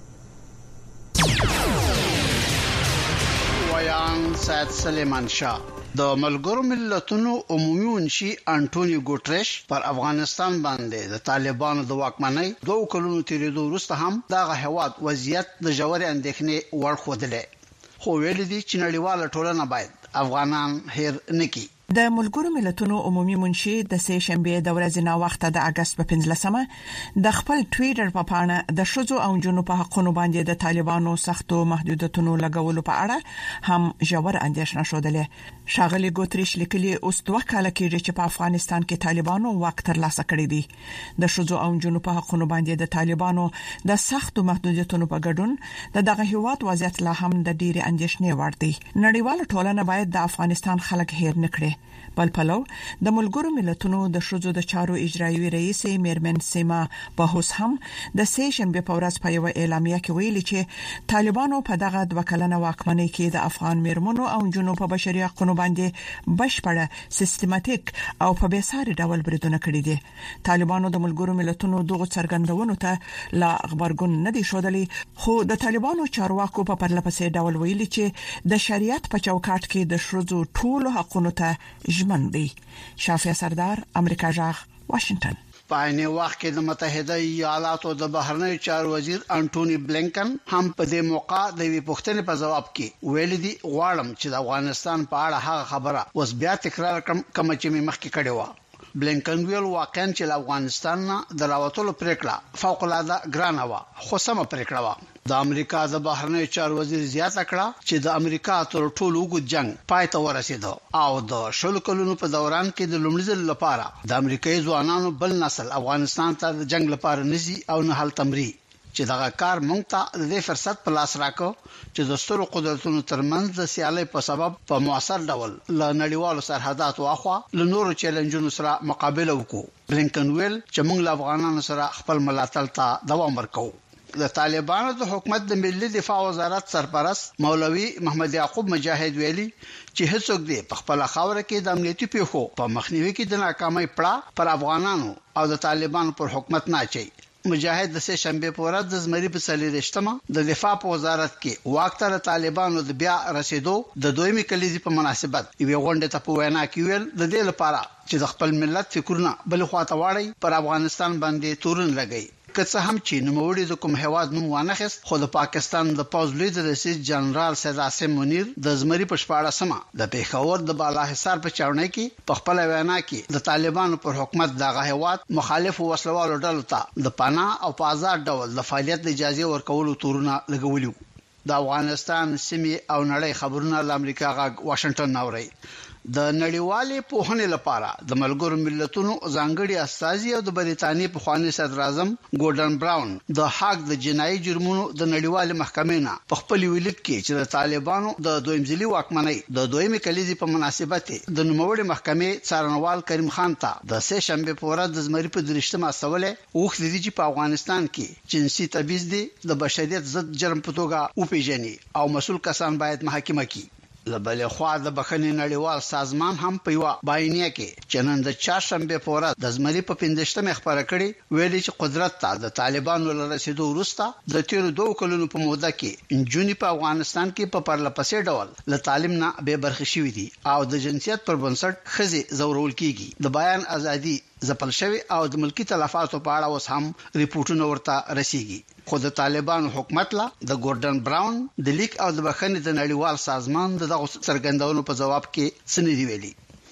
ویان سید سلیمان شاه د ملګرو ملتونو عمومي منشي انټونیو ګوټریش پر افغانستان باندې د طالبانو د واکمنۍ دوه کلونو تیریدو وروسته هم دغه هواد وضعیت د جوړې اندېښنې وړ خوده خو ویل دي چې نړیواله ټولنه باید افغانان هیر نکړي. د ملګرو ملتونو عمومي منشي د سه شنبه د ورځې نا وخت د اگست په پنځلسمه د خپل ټویټر په پاڼه د شذو او جنو په حقونو باندې د طالبانو سختو محدودیتونو لګولو په اړه هم ژور اندېښنه شودله. شاغلي ګوتریش لیکلي اوس دوه کاله کېږي چې په افغانستان کې طالبانو واک ترلاسه کړی دی. د شذو او جنو په حقونو باندې د طالبانو د سختو محدودیتونو په ګډون د دغه هیواد وضعیت لا هم د ډېری اندېښنې وړ دی. نړیواله ټولنه باید د افغانستان خلک هیر نکړي. بل پلو د ملګرو ملتونو د شذو د چارو اجرایي رئیس میرمن سیما بهوس هم د سه شنبه په ورځ په یو اعلامیه کې ویلي چې طالبانو په دغه دوه کلنه واکمنۍ کې د افغان میرمنو او جنو په بشري حقوقو باندې بشپړه سیستماتیک او په بیساري ډول بریدونه کړي دي. طالبانو د ملګرو ملتونو دغه څرګندونو ته لا خبرګون نه دي شودلي. خو د طالبانو چارواکو په پرلپسې ډول ویلي چې د شریعت په چوکاټ کې د شذو ټول حقوقو ته ژمن دي. شافیا سردار، امریکا جغ، واشنگټن. په عین وخت کې د متحده ایالاتو د بهرنیو چارو وزیر انټونی بلینکن هم په دې موقع د وی پوښتنې په جواب کې ویل دي غواړم چې د افغانستان په اړه هغه خبره اوس بیا تکرار کړم کوم چې مخکې کړې و. بلینکن ویل واقعا چې افغانستان نه د راوتلو پریکړه فوق العاده ګرانه و خو سم پریکړه و. د امریکا د بهرنیو چارو وزیر زیاته کړه چې د امریکا تر ټولو اوږد جنگ پای ته ورسېدو او د شلو کلونو په دوران کې د لومړي ځل لپاره د امریکایي ځوانانو بل نسل افغانستان ته د جنگ لپاره نزي او نه حل تمري چې دغه کار مونږ ته د فرصت په لاس راکو چې د سترو قدرتونو ترمنځ د سیالي په سبب په موثر ډول له نړیوالو سرحدات واخوا له نورو چیلنجونو سره مقابله وکړو. بلینکن ویل چې موږ له افغانانو سره خپل ملاتړ ته دوام ورکوو. د طالبانو د حکومت د ملي دفاع وزارت سرپرست مولوي محمد یعقوب مجاهد ویلي چې هیڅوک دې په خپل خاور کې د امنیتي پیښو په مخنیوي کې د ناکامۍ پړه پر افغانانو او د طالبانو پر حکومت نه اچي. مجاهد د سه شنبه په ورځ د زمري په څلورشتمه د دفاع په وزارت کې واکتر طالبانو د بیا رسیدو د دویمي کلیزي په مناسبت یو غونډه ته په وینا کې ویل د دې لپاره چې د خپل ملت فکرونه بل خواته واړي پر افغانستان باندې تورن لګي. که څه هم چې نوموړي د کوم هواد نوم وانخست خو د پاکستان د پوز لیډر رئیس جنرال سید عاصم منیر د زمري په شپاړه سمه د پیښور د بالا حصار په چاونۍ کې په خپل وینا کې د طالبانو پر حکومت دغه هواد مخالف وسلوالو ډلو ته د پناه او په آزاد ډول د فعالیت اجازه ورکولو تورونه لګولیو. د افغانستان سیمه او نړۍ خبرونه د امریکا غږ واشنگټن نوري. د نړیوالې پوهنې لپاره د ملګرو ملتونو ځانګړي استازي او د بریتانیې په خواني صدر اعظم ګورډن براون د هاګ د جنایي جرمونو د نړیوالې محکمې نه په خپل ویلټ کې چې د طالبانو د دویم ځلي واکمنۍ د دویمې کلیزي په مناسبت د نوموړي محکمې څارنوال کریم خان ته د سه شنبه په ورځ د زمري په درشتمه استوله وخت دي چې په افغانستان کې جنسي تبعیض دي د بشریت ضد جرم په توګه وپیژني او مسؤل کسان باید محاکمه کړي. لبلې خوا د بخښنې نړیوال سازمان هم په یو بیانیه کې چې نن د چهارشنبه په ورځ د زمري په پنځشتمه خبره کړې ویلي چې قدرت ته د طالبانو له رسیدو وروسته د تیر دوه کلونو په موده کې انجونی په افغانستان کې په پرلپسې ډول له تعلیم نه به برخه شوې دي او د جنسیت پر بنسټ خزي زورول کیږي. د بیان ازادي ځپل شوی او د ملکی تلفاتو په اړه اوس هم ریپورتونه ورته رسیږي. خو د طالبانو حکومت لا د ګورډن براون د لیک او د بخښنې د نړیوال سازمان دغه څرګندونو په جواب کې سندې ویلي.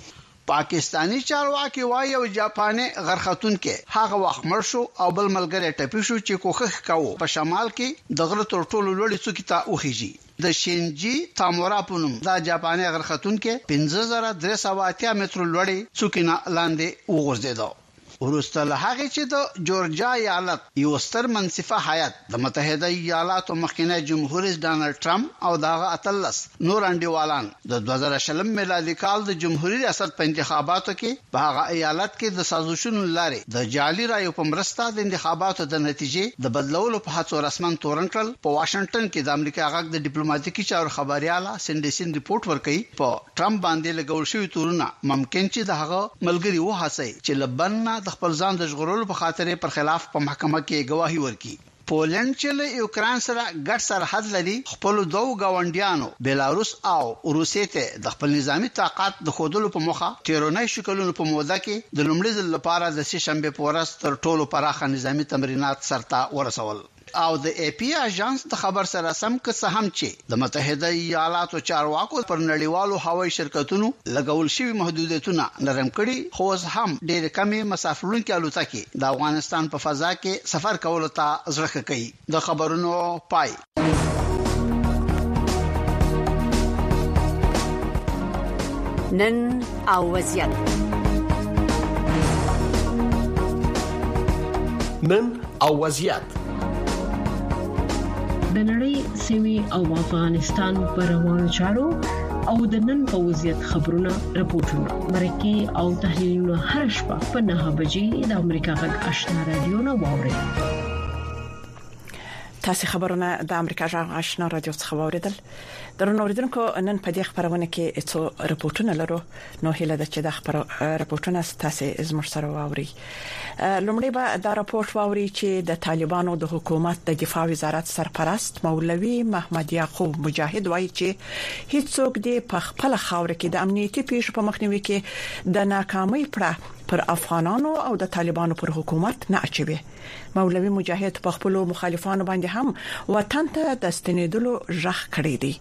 پاکستانی چارواکي وایي او جاپاني غرختون کې هغه وخت مړ شو او بل ملګری ټپي شو چې کوښښ کاوه په شمال کې د غره تر ټولو لوړې څوکې ته وخیږي د شینجی تامورا پونم دا جاپاني غرختون کې پنځه زره درې سوه اتیا متر لوړې څوکې نه لاندې وغورځیدو ورسته له هغه چې د جورجیا ایالت یو ستر منصفه حیات د متحده ایالاتو مخکنی جمهور رئیس ډانلډ ټرمپ او دغه اتلس نور انډیوالان د دوه زره شلم میلادي کال د جمهوریت ریاست په انتخاباتو کې په هغه ایالت کې د سازشونو لارې د جعلي رایو په مرسته د انتخاباتو د نتیجې د بدلولو په هڅو رسمن تورن کړل په واشنگټن کې د امریکا غږ د ډیپلوماټیکي چارو خبرياله سندسین ریپورت ورکړي په ټرمپ باندې لګول شوی تورونه ممکن چې دغه ملګری وهڅي چې لبنان د خپل ځان د ژغورلو په خاطر پر خلاف په محکمه کې گواهی ورکړي پولند چې له یوکران سره ګډ سرحد لري خپل دوه گاونډیانو بیلاروس او روسیې ته د خپل نظامی طاقت د خودلو په مخه تیرونی شکلونو په موده کې د لومړي ځل لپاره د سې شنبه پورس تر ټولو پراخه نظامی تمرینات سرته ورسول او د ای پی اژانس د خبر سره سم که هم چې د متحده ایالاتو چارواکو پر نړیوالو هوایي شرکتونو لګول شوی محدودیتونه نرم کړي خو هم ډېر کمی مسافرونکو الوتکې د افغانستان په فضا کې سفر کولو ته زړه کوي د خبرونو پای نن او وضعیت نن او وضعیت د نړۍ سیمې او افغانستان پر روانو چارو او د نن په وضعیت خبرونه راپورټونه مرکه او تحلیلونه هر شپه په نه بجې د امریکا غږ آشنا رادیو نو واوري تاسو خبرونه د امریکا غږ آشنا رادیو څخه واوریدل درنو اوریدونکو نن په دې خبرونه کې څو راپورټونه لرو نو هیله ده چې د خبر راپورټونه تاسو زموږ سره واوري لومړی به دا راپورټ واوري چې د طالبانو د حکومت د دفاع وزارت سرپرست مولوي محمد یعقوب مجاهد وایي چې هیڅوک دې په خپل خاور کې د امنیتي پیښو په مخنیوي کې د ناکامۍ پړه پر افغانانو او د طالبانو پر حکومت نه اچوي مولوي مجاهد په خپل مخالفانو باندې هم وطن ته د ستنېدلو ژغ کړی دی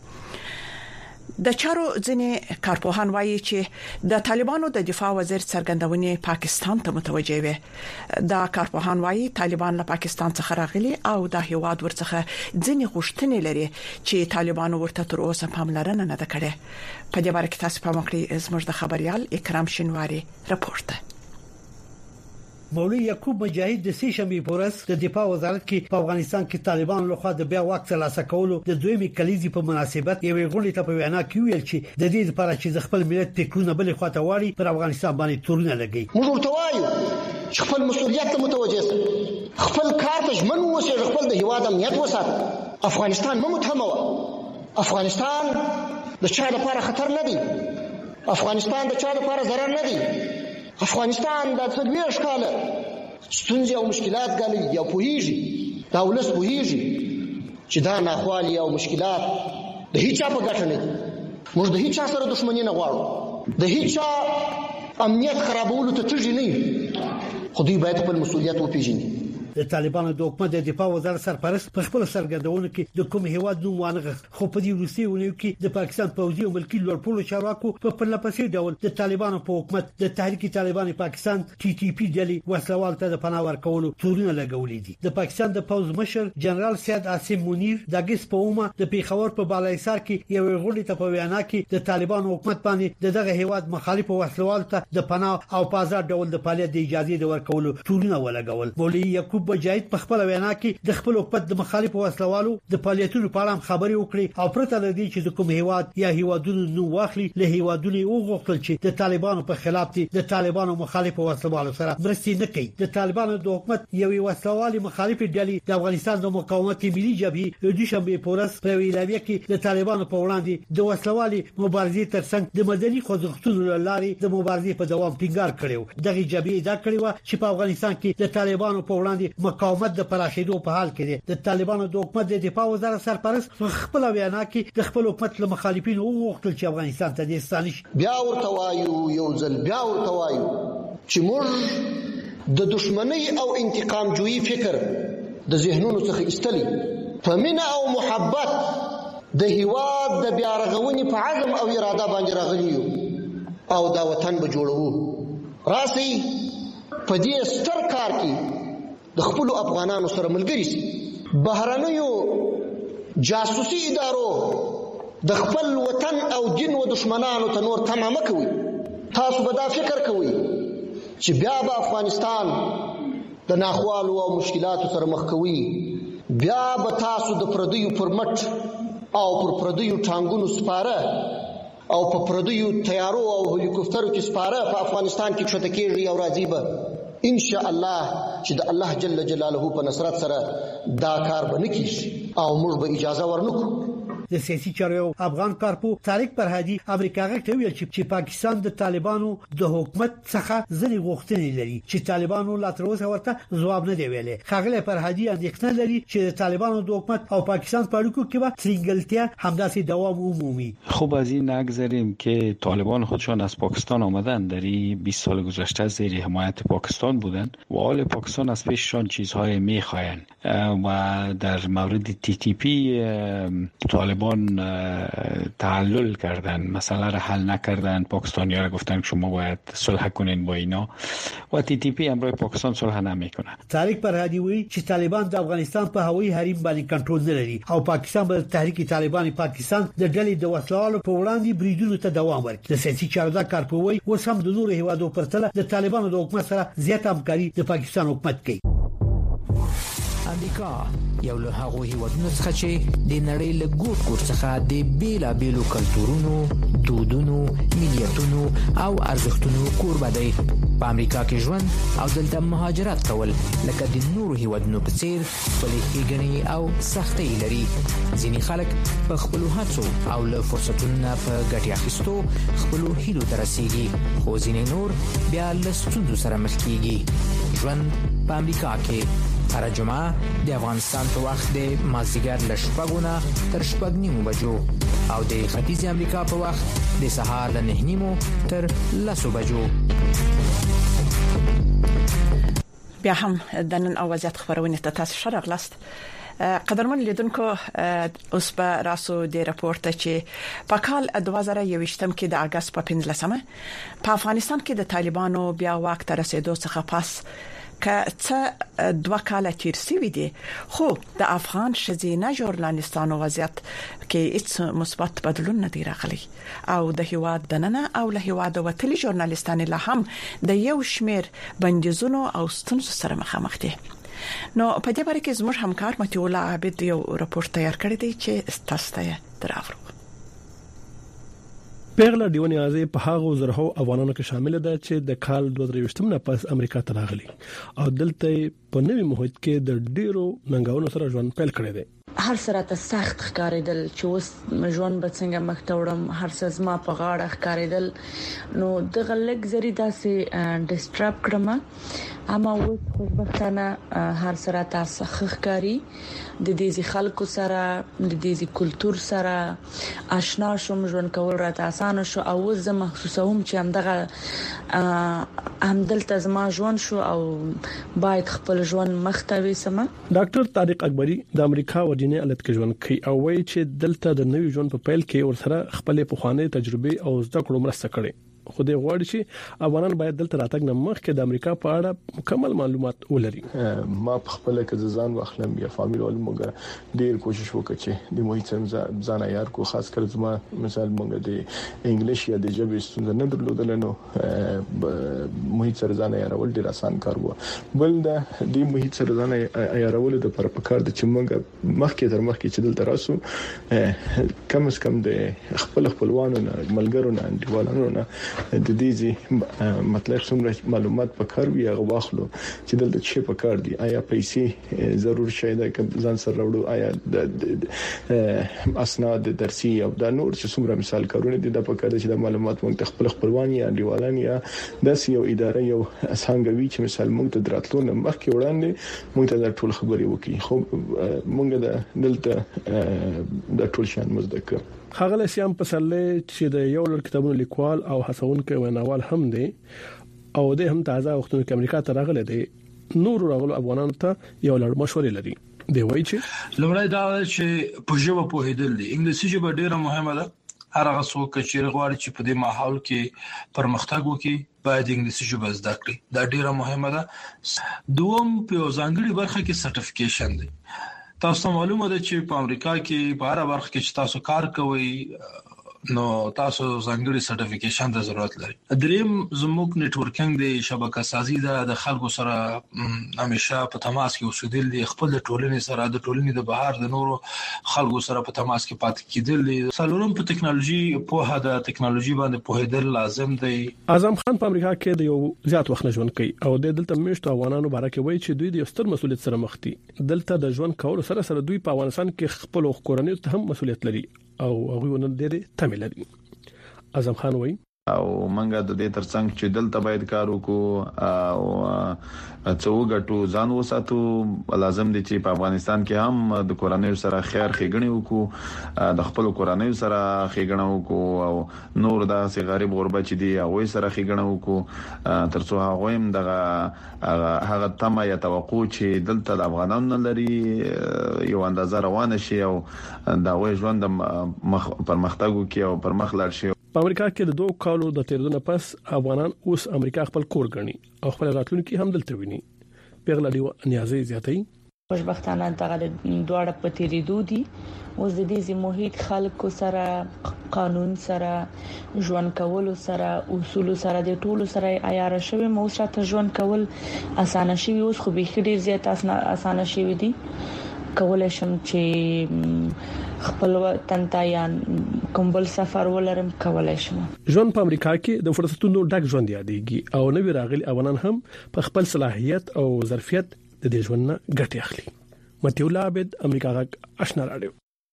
د چارو ځینې کارپوهان وایي چې د طالبانو د دفاع وزیر څرګندونې پاکستان ته متوجه وي دا کارپوهان وایي طالبان له پاکستان څخه راغلي او د هیواد ورڅخه ځینې غوښتنې لري چې طالبانو ورته تر اوسه پاملرنه نه ده کړې په دې اړه کې تاسو په مخکې زموږ د خبريال اکرام شینواری راپورټ مولوي یعقوب مجاهد د سې شنبه پورس د دفاع وزارت کې په افغانستان کې طالبان لخوا د بیا واک ترلاسه کولو د دویمې کلیزې په مناسبت یوې غونډې ته په وینا کې ویل چې د دې لپاره چې خپل ملت فکرونه بل خواته واړي پر افغانستان باندې تورونه لګي موږ ورته وایو چې خپل مسؤلیت ته متوجه اوسئ خپل کار ته ژمن اوسئ خپل د هیواد امنیت وساتئ افغانستان مو متهمه افغانستان د چا لپاره خطر نه دی افغانستان د چا لپاره ضرر نه دی افغانستان د څلوېښت کاله ستونزې او مشکلات ګالي یا پوهیږي دا ولس پوهیږي چې دا ناخوالي او مشکلات د هیڅ په ګټه نه دي موږ د هیڅ سره دښمني نه غواړو د هیڅ امنیت خرابولو ته تږي نه یو خو دوی باید خپل مسؤلیت وپیژني د طالبانو د حکومت د دفاع وزارت سرپرست په خپل سرګردونه کې د کوم هیواد نوم وانغه خو په دې روسي ونیو کې د پاکستان پوځي او ملکی لوړپوړو چارواکو په پرلپسې ډول د طالبانو په حکومت د تحریک طالبان پاکستان ټي ټي پی ډلې وسلوال ته د پناه ورکولو تورونه لګولې دي د پاکستان د پوځ مشر جنرال سید عاصم منیر د ګس په اومه د پیښور په بالایسار کې یو غونډه ته په وینا کې د طالبانو حکومت باندې دغه هیواد مخالف وسلوال ته د پناه او پازار ډول د فعالیت د اجازه د ورکولو تورونه ولګول مولوي یعقوب مجاهد په خپل وینا کې د خپل حکومت د مخالف وسلوالو د فعالیتونو په اړه خبرې وکړي او پرته له دې چې د کوم هیواد یا هیوادونو نو واخلي له هیوادونو وغوښتل چې د طالبانو په خلاف دي د طالبانو مخالف وسلوالو سره مرستې نه کوي د طالبانو د حکومت یوې وسلوالي مخالف ډلې د افغانستان د مقاومت ملي جبهې د دوشنبه پورس په ویلاوی کې د طالبانو په وړاندې د وسلوالي مبارزې ترڅنګ د مدني خوځښتونو لارې د مبارزې په دوام ټینګار کړو دغه جبهې دا کړی و چې په افغانستان کې د طالبانو په وړاندې مقاومت د پراشیدو په حال کې دي د طالبانو د حکومت د دفاع وزارت سرپرست خپل وینا کې د خپل حکومت له مخالفینو وغوښتل چې افغانستان ته د ستانش بیا ورته وایو یو ځل بیا ورته وایو چې موږ د دشمنی او انتقام جوړي فکر د ذهنونو څخه ایستلی په مینا او محبت د هیواد د بیا رغونې په عزم او اراده باندې راغلی یو او دا وطن به جوړو. راسي په دې ستر کار کې د خپل افغانانو سره ملګری سي. بهرنیو جاسوسي ادارو د خپل وطن او دین او دشمنانو ته نور تمام کوي. تاسو به دا فکر کوئ چې بیا به افغانستان د ناخوالو او مشکلاتو سره مخ کوي، بیا به تاسو د پردیو پر مټ او پر پردیو ټانګونو سپاره او په پردیو تیارو او هلیکوپټرو کې سپاره په افغانستان کې چوته کېږي او راځي به ان شاء الله چې د الله جل جلاله په نصرت سره دا کار به نه کیږي او موږ به اجازه ورنکړو. د سیاسي چارو افغان کارپو طارق فرهادي امریکا غږ ویل چې پاکستان د طالبانو د حکومت څخه ځنی غوښتنې لري چې طالبانو لا تر اوسه ورته ځواب نه دی ویلي. خغله فرهادي اندېښنه لري چې د طالبانو د حکومت او پاکستان په اړیکو کې به ترنګلتیا همداسې دوام عمومی. خب از این نگذریم که طالبان خودشان از پاکستان آمدن، در این بیست سال گذشته زیر حمایت پاکستان بودن و حال پاکستان از پیششان چیزهای میخواین و در مورد تی تی پی طالبان تعلل کردن، مسئله را حل نکردن. پاکستانی‌ها را گفتن که شما باید صلح کنین با اینا و تی تی پی امروز پاکستان صلح نمیکنه. طارق فرهادي وایي چې طالبان د افغانستان په هوایي حریم باندې کنټرول نه لري او پاکستان به تحریک طالبان پاکستان د ډلې د وسلوالو په وړاندې بریدونو ته دوام ورکړي. د سیاسي چارو کارپوي اوس هم د نورو هیوادو پرتله د طالبانو د حکومت سره زیات همکاري د پاکستان حکومت کوي. امریکا یو له هغو هیوادونو څخه چې د نړۍ له ګوټ ګوټ څخه د بیلابیلو کلتورونو، دودونو، ملیتونو او ارزښتونو کوربه دی. په امریکا کې ژوند او دلته مهاجرت کول لکه د نورو هیوادونو په څیر خپلې ښېګڼې او سختۍ لري. ځینې خلک په خپلو هڅو او له فرصتونو نه په ګټې اخیستو خپلو هیلو ته رسیږي، خو ځینې نور بیا له ستونزو سره مخ کیږي. ژوند په امریکا کې هر جمعه د افغانستان په وخت د مازدیګر له شپږو نه تر شپږ نیمو بجو او د ختیځ امریکا په وخت د سهار له نه نیمو تر لسو بجو. بیا هم د نن اوازات خبرونه ته تاسو ښه راغلاست. قدرمن لیدونکو، اوس به راسو د راپورته چې په کال دوه زره یوویشتم کې د اگست په پنځلسمه په افغانستان کې د طالبانو بیا واک ته رسیدو څخه پس که څه دوه کال تیر شوی دی، خو د افغان شذینه ژورنالیستانو وضعیت کې هیڅ مثبت بدلون نه دی راغلی او د هیواد دننه او له هیواد وتلي ژورنالیستان له هم د یو شمیر بندیزونو او ستونزو سره مخامخ دي. نو په دې باره کې زموږ همکار متي الله عابد یو راپور تیار کړی دی چې تاسو ته دراوړو. پیغله دیونی ازي په هغه زرهو افغانانو کې شامل ده چې د کال دوه زره یوویشتم نه پس امریکا ته راغلي او دلته په نوي محیط کې د ډیرو ننګونو سره ژوند پیل کړی دی. هر سره ته سخت ښکارېدل چې اوس ژوند به څنګه مخ ته وړم، هر څه زما په غاړه ښکارېدل. نو د غلک زری داسې ډیسټرب کړم، اما اوس خوشبختانه هر سره تاسو ښکاری د دې خلکو سره د دې کلچر سره آشنا شوم، ژوند کول راته اسانه شو او زه محسوسوم چې همدغه همدلته زما ژوند شو او باید خپل ژوند مخ ته وسم. ډاکټر طارق اکبری د امریکا ورجینیا ایالت کې ژوند کوي او وایي چې دلته د نوي ژوند په پیل کې ورسره خپل پخوانی تجربه او زده کړو مرسته کړي. خو دې غواړي چې افغانان باید دلته راتګ نه مخکې د امریکا په اړه مکمل معلومات ولري. ما په خپل کې ځان واخلم یا فامیل ولمږه ډیر کوشش وکړ چې د محیط سره ځان عیار کو، خاص کر زما مثال مونږ د انګلیش یا د ژبې ستونزه نه درلودل، نو محیط سره ځان عیارول ډیر آسان کار و. بل د دې محیط سره ځان عیارول د پر پکار د چې مونږ مخکې تر مخکې چې دلته راسو کم از کم د خپل خپلوانو نه ملګرو نه انډیوالانو نه د دې مطلب څومره معلومات پکار وي هغه واخلو چې دلته څه پکار دي، آیا پیسې ضرور شي دا ځان سره راوړو، آیا د اسناد درسي او د نور چې څومره مثال کارونه دي د پکار دي چې د معلومات موږ خپل خپلوان یا انډیوالان یا د یو اداره یو څنګه وی چې مثال موږ ته دراتلو نه مخکې وړاندې موږ ته ټول خبري وکړي. خو موږ د دلته د ټول شان مزدک خغل سیام پسلې چې د یو لړ کتابونو لیکوال او هڅونکو ویناوال هم دی او د هم تازه وختونو کې امریکا ته راغلی دی. نور راغلو افغانانو ته یو لړ مشورې لري. دی وایي چې لومړی دا چې په ژبه پوهېدل دي، انګلیسي ژبه ډیره مهمه ده. هر هغه څوک چې غواړي چې په دې ماحول کې پرمختګ وکړي باید انګلیسي ژبه زده کړي. دا ډیره مهمه ده. دوم په ځانګړي برخه کې سرټیفیکیشن دی. تاسو معلومه ده چې په امریکا کې په هر برخه کې چې تاسو کار کوئ نو تاسو ځانګړي سرټیفیکیشن ته ضرورت لري. دریم زموږ نتورکینګ دی، شبکه سازي ده، د خلکو سره همیشه په تماس کې اوسېدل دي، خپل ټولنې سره د ټولنې د بهر د نورو خلکو سره په تماس کې پاتې کېدل دي. څلورم په ټکنالوژي په هدا ټکنالوژي باندې پوهېدل لازم دی. اعظم خان په امریکا کې د یو زیات وخت ژوند کوي او د دلته مشت افغانانو باره کې وایي چې دوی د ستر مسولیت سره مخ دي. دلته د ژوند کولو سره سره دوی په افغانستان کې خپل کورنۍ ته هم مسولیت لري او هغه ونه ډېر تمه لري. اعظم خان وایي او منګه د دې ترڅنګ چې دلته باید کار وکړو او څو غټو ځان وساتو، لازم دي چې په افغانستان کې هم د کورنۍ سره خیر ښېګڼې وکړو، د خپل کورنۍ سره ښېګڼه وکړو او نور د سي غریب غربت چې دي هغه سره ښېګڼه وکړو، ترڅو هغه هم دغه هغه تمه یا توقع چې دلته د افغانانو لري یو اندازه روانه شي او دا وې ژوند پرمختګ وکړي او پرمخ لاړ شي. په امریکا کې د دوه کالو د تیرونه پس افغانان اوس امریکا خپل کور ګڼي او خپل راتلونکي هم دلته ویني. پیغله دی نیازي زیاتې خوشبختانه دغه دواړه په تیریدو دي. اوس د دې محیط خلکو سره قانون سره ژوند کول سره اصول سره د ټولو سره عیار شوی مو سره ژوند کول اسانه شي. اوس خو به ډیر زیات اسانه شي دي. کولای شم چې خپل وطن ته یا کوم بل سفر ولرم کولای شم. ژوند په امریکا کې د فرصتونو ډک ژوند یادېږي او نوی راغلي افغانان هم په خپل صلاحيت او ظرفیت د دې ژوند نه ګټه اخلي. متیولا عبد، امریکا غږ آشنا رادیو.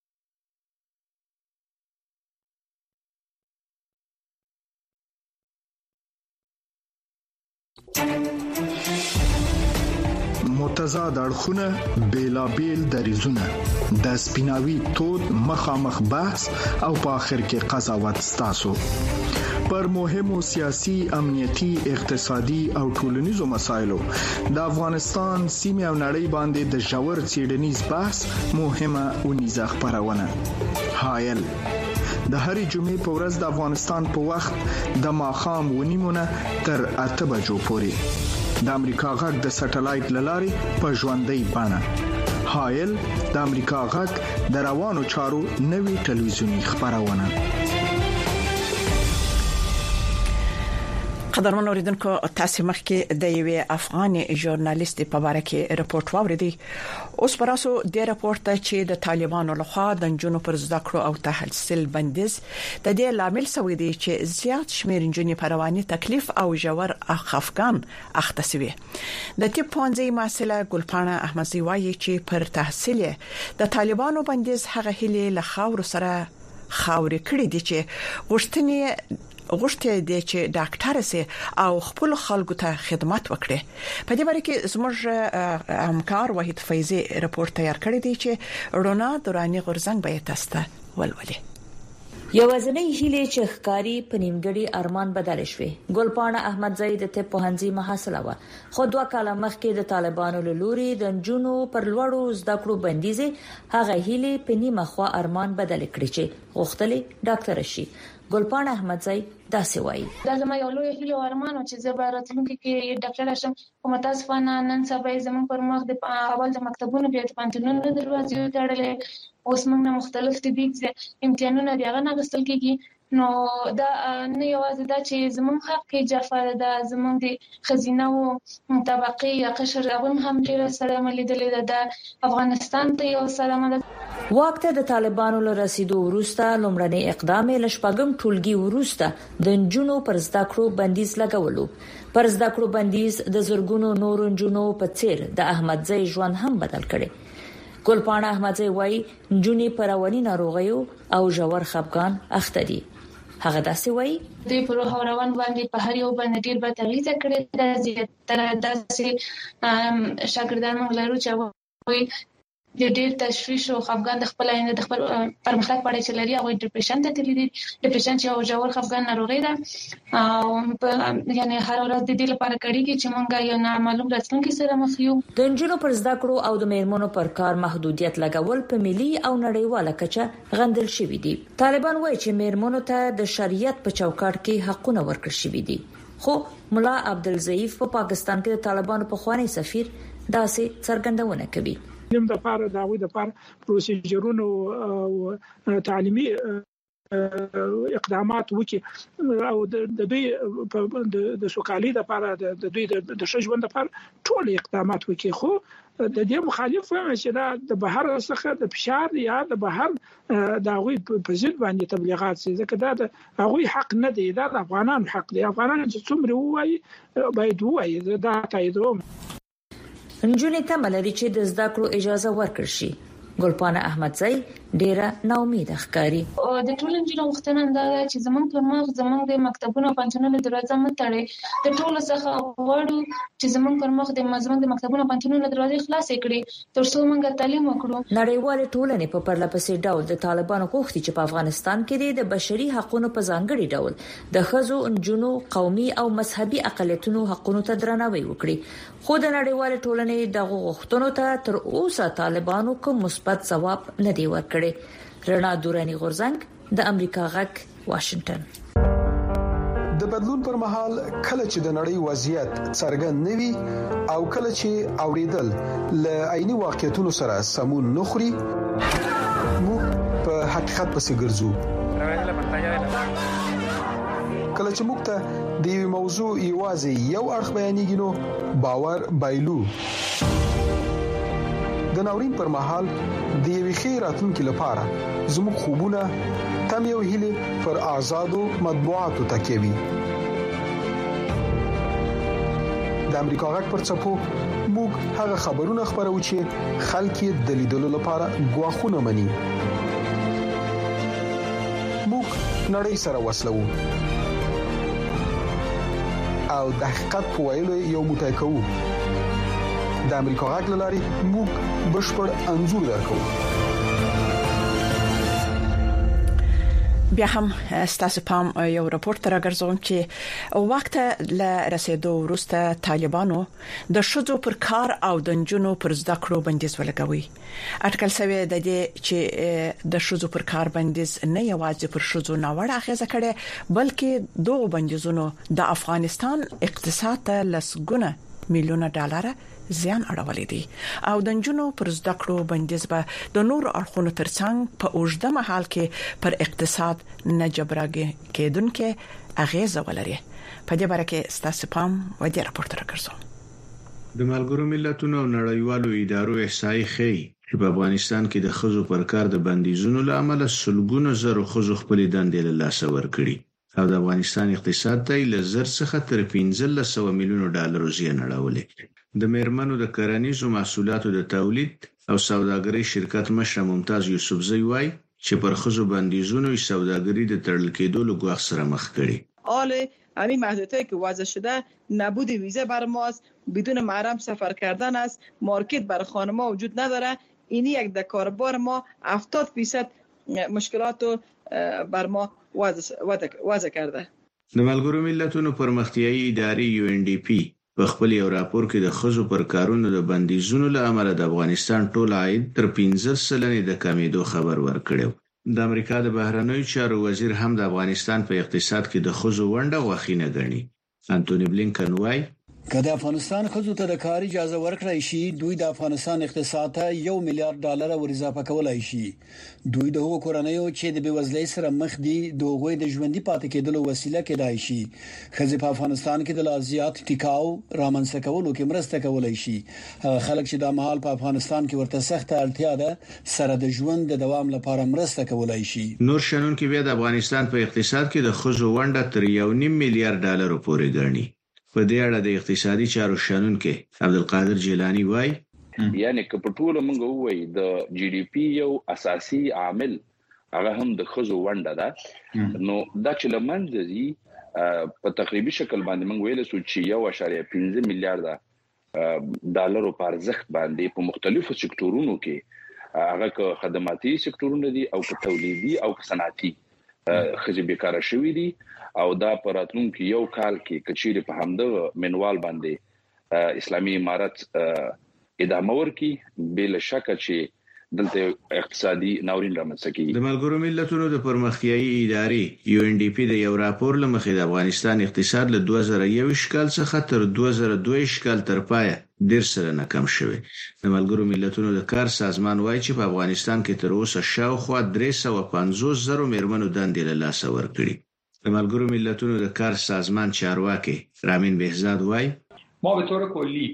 متضاد اړخونه، بیلابیل دریزونه، د سپیناوي تود مخامخ بحث او په اخر کې قضاوت ستاسو پر مهمو سیاسي، امنیتي، اقتصادي او ټولنیزو مسایلو د افغانستان سیمه او نړۍ باندې د ژور څېړنیز بحث مهمه ونیزه خبرونه. هایل د هرې جمعې په ورځ د افغانستان په وخت د ماښام ونیمونه تر اته بجو پورې د امریکا غږ د سټلایټ للارې په ژوندۍ بڼه. هایل د امریکا غږ د روانو چارو نوي ټلویزیونی خبرونه. قدرمن اوریدونکو، تاسو مخکې د یوې افغاني ژورنالیست په اړه کې راپورټ واوریدي. اوس پراسو د راپورټ ته چې د طالبانو لخوا د جنونو پر زده کړو او تحصیل بندیز د دې لامل شوی دی چې زیات شمېر جنونو په رواني تکلیف او ژور خفګان اخته شوي. د طب پوهنځي محصله ګلپاڼه احمدزي وایي چې پر تحصیل د طالبانو بندیز هغه هلي له خاور سره خاورې کړې دي چې غوښتنې غوښتي دي چې ډاکټر سي او خپل خلکو ته خدمت وکړي. په دې اړه کې زموږ همکار وحید فیضی راپور تیار کړی دی چې رونا دورانی غرزنګ به تاسو ته ولولي. یوازنی هیله چې ښکاری په نیمګړي ارمان بدل شوی. ګلپاڼه احمدزی د طب پوهنځي محصله و، خو دوه کاله مخکې د طالبانو له لوري د جنونو پر لوړو زده کړو بندیز هغه هیله په نیمه خوا ارمان بدل کړی چې غوښتلې ډاکټر شي. ګلپاڼه احمدزی داسې وایي: دا زما یو لوی هیله او ارمان و چې زه به راتلونکي کې ډاکټر شم. خو متاسفانه نن سبا زموږ پر مخ د اول د مکتبونو بیا د پانتونونو دروازې تړلې، اوس موږ نه مختلف طبي امتحانونه دی هغه نه غوښتل کیږي. نو دا نه یوازې دا چې زموږ حق کې جفا ده، زموږ د خزینه او طبقه یا قشر هغه هم ډیره سره ملیدلې ده. د افغانستان ته یو سلام ده. وخت د طالبانو له رسیدو وروسته لومړنی اقدام له شپږم ټولګي وروسته د جنونو پر زده کړو بندیز لګولو. پر زده کړو بندیز د زرګونو نور جنونو په څیر د احمدزی ژوند هم بدل کړي. ګلپاڼه احمدزی وایي جنونی پر رواني ناروغیو او ژور خفګان اخته دي. هغه داسې وایي: دوی پر روان باندې په هر یو باندې ډیر به تغییر کړی. د زیاتره داسې شاګردان موږ لرو چې وایي د ډېر تشویش او خفګان د خپل آینده د خپل پرمختګ په اړه چې لري هغه ډیپریشن ته تللی دي. ډیپریشن چې یو ژور خفګان ناروغي ده او یعنی هر ورځ د دې لپاره کړيږي چې مونږ یو نامعلوم راتلونکي سره مخ یو. د انجونو پر زده کړو او د میرمنو پر کار محدودیت لګول په ملي او نړیواله کچه غندل شوی دي. طالبان وایي چې میرمنو ته د شریعت په چوکاټ کې حقونه ورکړل شوی دي. خو مولا عبدالضعیف په پاکستان کې د طالبانو په خواني سفیر داسې څرګندونه کوي. د لپاره د غوي د لپاره پروسیجرونو او تعلیمي اقدامات وکړي او د دوی د سوکالي لپاره د دوی د شژوند لپاره ټول اقدامات وکړي. خو د دې مخالف وایم چې دا د بهر څخه د فشار یا د بهر د غوي په ضد باندې تبلیغات سي، ځکه دا د غوي حق نه دی، دا د افغانانو حق دی. افغانان چې څومره وایي باید وایي دا تاییدوم. انجونې ته ملري چې د زده کړو اجازه ورکړي شي. ګلپانه احمدزئی ډیره ناامید ښکاری. د ټول انجینر وختونه دا چې زمونږ پر مخ زمونږ د مکتبونو او پنځونو دروازه متړي د ټول څخه غواړو چې زمونږ پر مخ د مزمن د مکتبونو او پنځونو دروازې خلاصې کړي ترڅو موږ تعلیم وکړو. نړیوال ټولنې په پرلپسې ډول د طالبانو غوښتي چې په افغانستان کې د بشري حقوقو په ځانګړي ډول د ښځو، انجونو، قومي او مذهبي اقلیتونو حقوقو ته درناوی وکړي. خو د نړیوال ټولنې دغه غوښتنو ته تر اوسه طالبانو کوم مثبت ځواب نه دی ورکړی. رڼا دورانی غورزنګ د امریکا غک واشنگټن. د بدلون پر مهال کله چې د نړۍ وضعیت څرګند نوي او کله چې اوریدل ل عیني واقعیتونو سره سمون نخري موږ په حقیقت پسې ګرځو. کله چې موږ ته د یو موضوع یوازې یو اړخ بیانېږي نو باور بایلو. د ناورین پر مهال د یوې خیراتونکو لپاره زموږ خوبونه تم یو هیله پر آزادو مطبوعاتو تکوي. د امریکا غږ پر چپو موږ هغه خبرونه خبرو چې خلک د لیدلو لپاره غواخونه مني. موږ نړۍ سره وسلو او د حقیقت په ویلو یو موټی کوو. د امریکا غږ لاري موږ بشپړ انزور درکو. بیا هم ستاسو پام یو راپورټ راګرځوم چې وخت ل رسیدو وروسته طالبانو د شذو پر کار او د جنونو پر زده کړو بندیز ولګوي. اټکل شوی د دې چې د شذو پر کار بندیز نه یوازې پر شذو ناوړه اغیزه کړي بلکې دوه بندیزونو د افغانستان اقتصاد ته لسګونه میلیونه ډالر زیان اړولې دي او د جنونو پر زده کړو بندیز به د نور اړخونو ترڅنګ په اوږده مهال کې پر اقتصاد نه جبرانګي کېدونکې اغیزه ولري. په دې باره کې ستاسو پام و دې راپورټ راکړم. د ملګرو ملتونو او نړیوالو ادارو احصایې ښيي چې په افغانستان کې د خزو پر کار د بندیزونو لامل سلګونو زره خزو خپل دندې له لاسه ورکړي او د افغانستان اقتصاد ته له زر څخه تر پنځلس سوه میلیونو ډالر زیان اړولې. د میرمنو د کرنیزو محصولاتو د تولید او سوداګرۍ شرکت مشر ممتاز یوسفزئی وایي چې پر خزو بندیزونو سوداګري د تړل کېدو له ګواښ سره مخ کړي. آله همین محدودیتی که وضع شده نبود ویزه بر ماست، بدون محرم سفر کردن است، مارکت بر خانم‌ها وجود نداره. این یک در کاربار ما هفتاد درصد مشکلات بر ما وضع, وضع, وضع کرده. د ملګرو ملتونو پرمختیایي ادارې یو ان ډي پی په خپل یو راپور کې د خزو پر کارونو د بندیزونو له امله د افغانستان ټول عاید تر پنځه سلنې د کمیدو خبر ورکړی. د امریکا د بهرنیو چارو وزیر هم د افغانستان په اقتصاد کې د خزو ونډه غوښینه ګڼي. انټونی بلینکن وایي که د افغانستان خزو ته د کار اجازه ورکړای شي دوی د افغانستان اقتصاد ته یو میلیارډ ډالر ور اضافه کولای شي. دوی د هغو کورنیو چې د بیوزلۍ سره مخ دي د هغوی د ژوندۍ پاتې کېدلو وسیله کېدای شي. خزې په افغانستان کې د لازیات ټیکاو رامنځته کولو کې مرسته کولای شي. خلک چې د مهال په افغانستان کې ورته سخت اړتیا ده سره د ژوند د دوام لپاره مرسته کولای شي. نور شنن کې بیا د افغانستان په اقتصاد کې د خزو ونډه تر یو نیم میلیارډ ډالر پورې ګڼي. په دې اړه د اقتصادي چارو شنونکو عبدالقادر جیلانی وایي یعنی که په ټول موږ وایي د جی ډي پی یو اساسي عامل هغه هم د خزو ونډه ده نو دا چې لمنځي په تقریبي شکل باندې موږ ویل سو چې یو اعشاریه پنځه میلیارډ ډالرو په ارزښت باندې په مختلفو سکتورونو کې هغه خدماتي سکتورونه دي او تولیدي او صنعتي خځې بیکاره شوې دي او دا پراتونکو یو کال کې کچېری په همدغه منوال باندې اسلامي امارت ادامه ورکړي بل شک چې دلته اقتصادي ناورین رامنځته کیږي. د ملګرو ملتونو د پرمختیایي ادارې یو ان ډي پی د یو راپور لمخې د افغانستان اقتصاد له دوه زره یو کال څخه تر دوه زره دوه کال تر پایه ډیر سره ناکام شوی. د ملګرو ملتونو د کار سازمان وایي چې په افغانستان کې تر اوسه شاوخوا درې سوه پنځوس زره میرمنو دندې له لاسه ورکړي. د ملګرو ملتونو د کار سازمان چارواکي رامین بهزاد وایي ما به طور کلی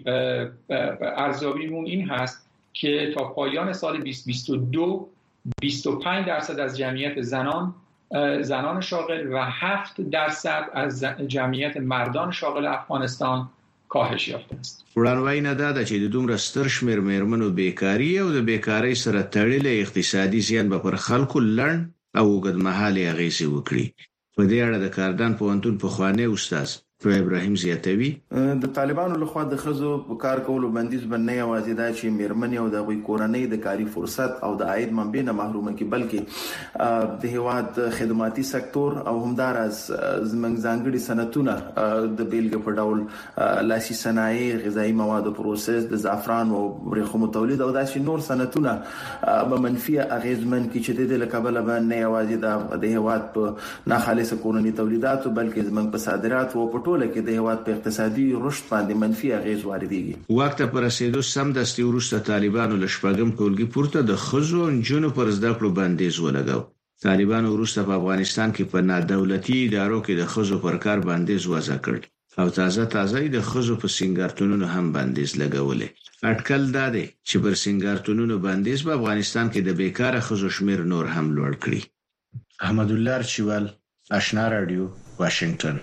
ارزیابیمون این هست که تا پایان سال بیست بیست و دو بیست و پنج درصد از جمعیت زنان زنان شاغل و هفت درصد از جمعیت مردان شاغل افغانستان کاهش یافته است. وړاندوینه دا ده چې د دومره ستر شمېر میرمنو بیکاری او د بیکاری سره تړلې اقتصادي زیان به پر خلکو لړن او اوږدمهاله اغېزې وکړي. په دې اړه د کاردان پوهنتون پخوانی استاد ابراهیم زیاتوي د طالبانو لخوا د خزو په کار کولو بندیز باندې یوازې دا چې میرمنې او د غوي کورنۍ د کاري فرصت او د عاید منبع نه محروم کی بلکې د هواد خدماتي سکتور او همدارس زمنګ ځانګړي صنعتونه د بیلګ په ډول لاسي صنایع غذایی مواد پروسس د زعفران او ورېخمو تولید او داسې نور صنعتونه په منفي اغیزمن کې چې د لکبل باندې یوازې د هواد په ناخالص کورنۍ تولیدات بلکې زمنګ په صادرات او ټوله کې د هیواد په اقتصادي رشد باندې منفي اغیز واردېږي. وخت پر رسیدو سم دستي وروسته طالبانو له شپږم ټولګي پورته د خزو انجونو پر زده کړو بندیز ولګاو. طالبانو وروسته په افغانستان کې په نادولتي ادارو کې د خزو پر کار بندیز وضع کړ او تازه تازه د خزو په سنگارتونونو هم بندیز لګولې. اټکل دا دی چې پر سنگارتونونو بندیز په افغانستان کې د بیکاره خزو شمیر نور هم لوړ کړي. احمد الله ارچیوال، آشنا رادیو، واشنگټن.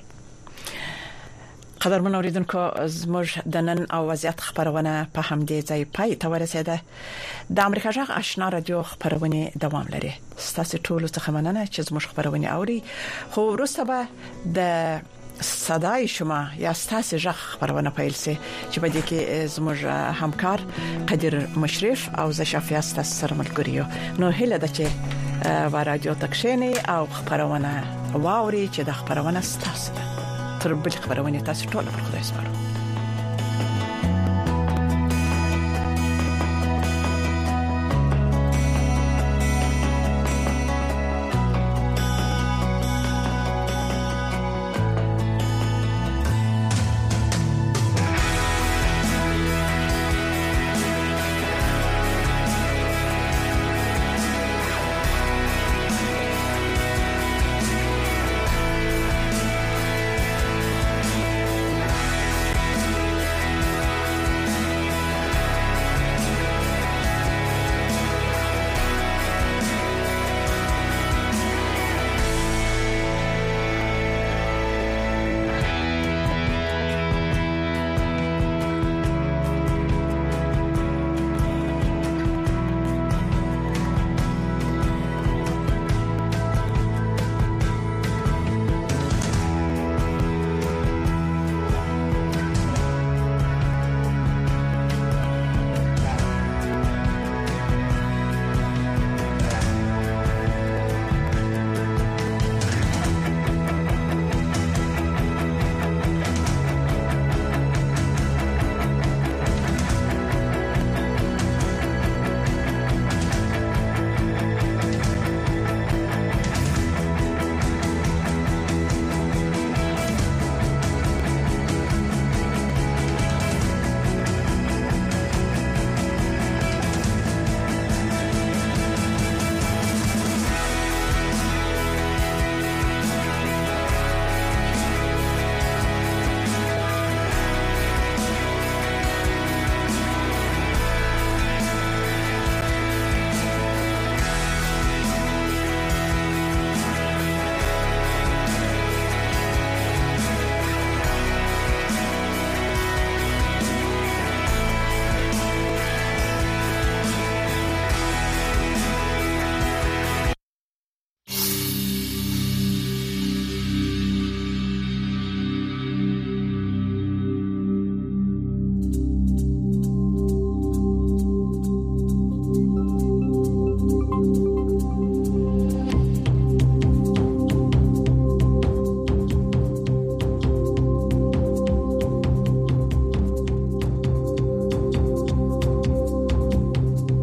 قدرمن اوریدونکو زموږ د نن او وضعیت خبرونه په همدې ځای پای ته ورسیده. د امریکا جغ آشنا رادیو خبرونه دوام لري. ستاسو ټول څه مننه چې زموږ خبرونه اوري. خو وروسته به د صداي شما یا ستاسو جغ خبرونه پیل سي چې په دې کې زموږ همکار قدیر مشرف او ز شافیا ستاسو سره ملګریو. نو هله د چې و رادیو تکشینی او خبرونه واوري چې د خبرونه ستاسو تر بل خبرونه تاسو ټول په خدای سپارو.